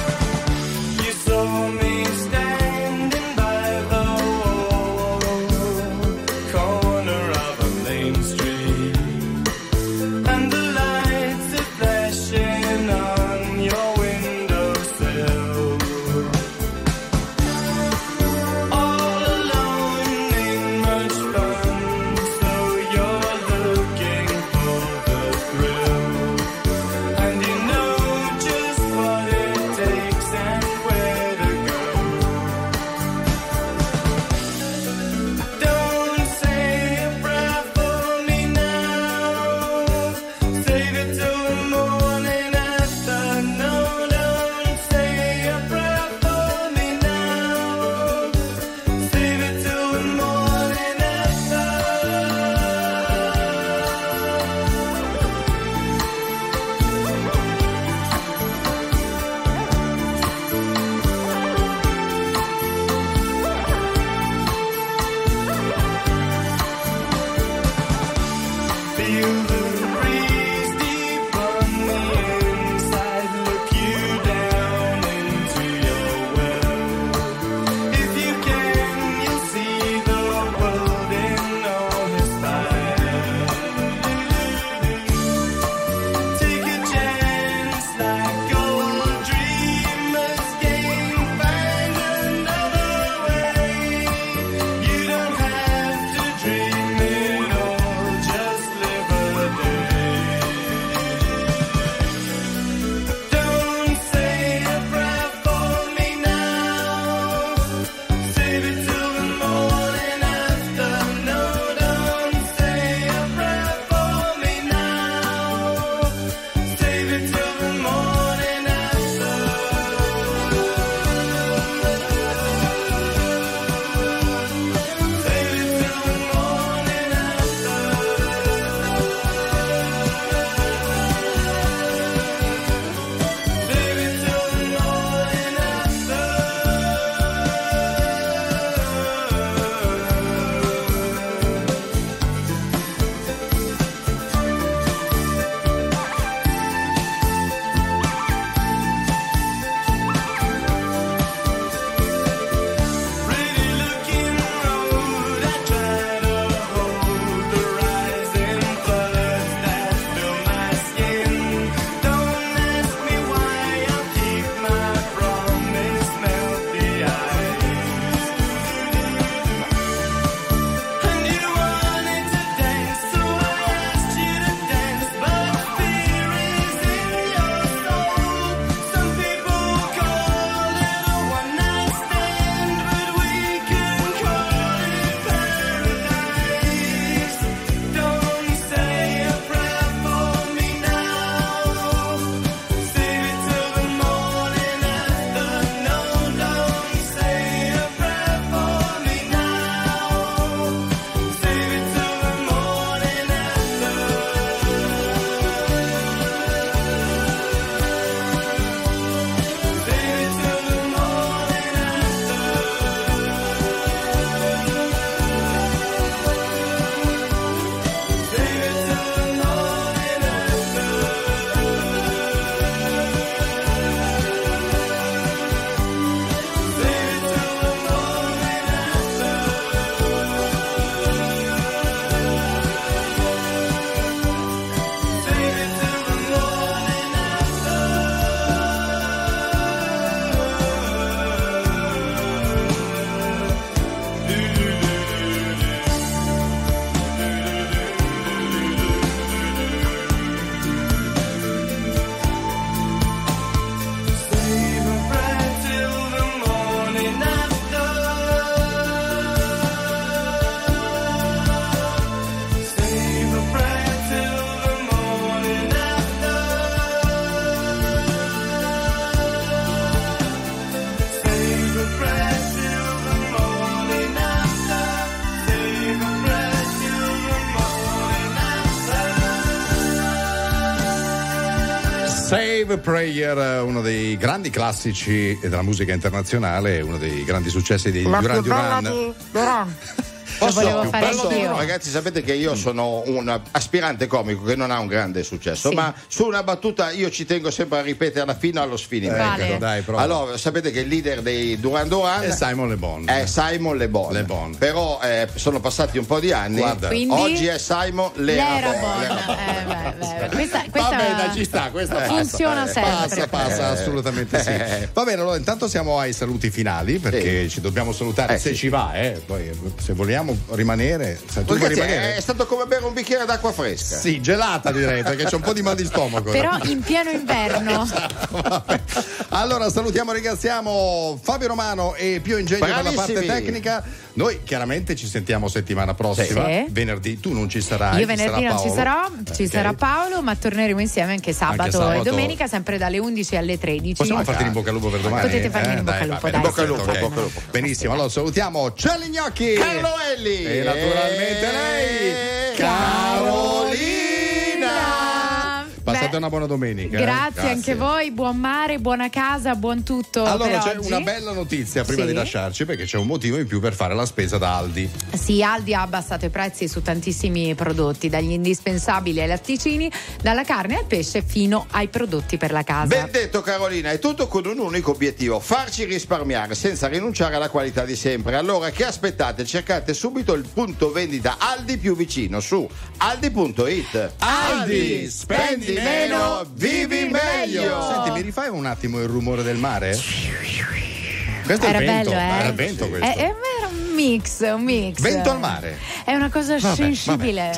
You saw me standing by the wall. Save Prayer, uno dei grandi classici della musica internazionale, uno dei grandi successi di La Duran più bella Duran. di Duran. Posso, volevo fare posso- anch'io. ragazzi, sapete che io sono un aspirante comico che non ha un grande successo, Sì. ma su una battuta io ci tengo sempre a ripeterla fino allo sfinimento. Vale. Dai, prova. Allora, sapete che il leader dei Duran Duran È Simon Le Bon. è Simon Le Bon. Le Bon. Però eh, sono passati un po' di anni. Guarda. Quindi? Oggi è Simon Le L'era Bon. buona. Eh, beh, beh, questa, questa Vabbè, dai, ci sta, questa funziona passa, sempre. Passa, passa, Eh. assolutamente sì. Eh. Va bene, allora intanto siamo ai saluti finali perché ci dobbiamo salutare Eh, se sì. ci va, eh. Poi se vogliamo rimanere, se tu vuoi Ragazzi, rimanere. è stato come bere un bicchiere d'acqua fresca. Sì, gelata direi, perché c'è un po' di mal di stomaco. Però in pieno inverno. Vabbè. Allora salutiamo e ringraziamo Fabio Romano e Pio Ingegno per la parte Bravissimi. tecnica. Noi chiaramente ci sentiamo settimana prossima. Sì. Venerdì tu non ci sarai. Io ci venerdì sarà non ci Paolo. sarò, ci Ok. sarà Paolo, ma torneremo insieme anche sabato, Anche sabato. e domenica, sempre dalle undici alle tredici. Possiamo farti in bocca al lupo per domani? Potete farmi in bocca al lupo, va bene. dai, In bocca al sì, lupo, fatemelo. in bocca al lupo. Benissimo, allora salutiamo Celli Gnocchi Carlo Elli e naturalmente lei Carolina. Passate Beh, una buona domenica. eh. Grazie, anche voi, buon mare, buona casa, buon tutto. Allora per c'è oggi. una bella notizia prima Sì. di lasciarci, perché c'è un motivo in più per fare la spesa da Aldi. Sì, Aldi ha abbassato i prezzi su tantissimi prodotti, dagli indispensabili ai latticini, dalla carne al pesce fino ai prodotti per la casa. Ben detto Carolina, è tutto con un unico obiettivo: farci risparmiare senza rinunciare alla qualità di sempre. Allora che aspettate? Cercate subito il punto vendita Aldi più vicino su aldi punto it. Aldi, spendi meno, vivi meglio. Senti, mi rifai un attimo il rumore del mare? Questo Era è il vento, bello, eh? era il vento questo. È, è vero, un mix, un mix. Vento al mare. È una cosa Vabbè, sensibile. vabbè.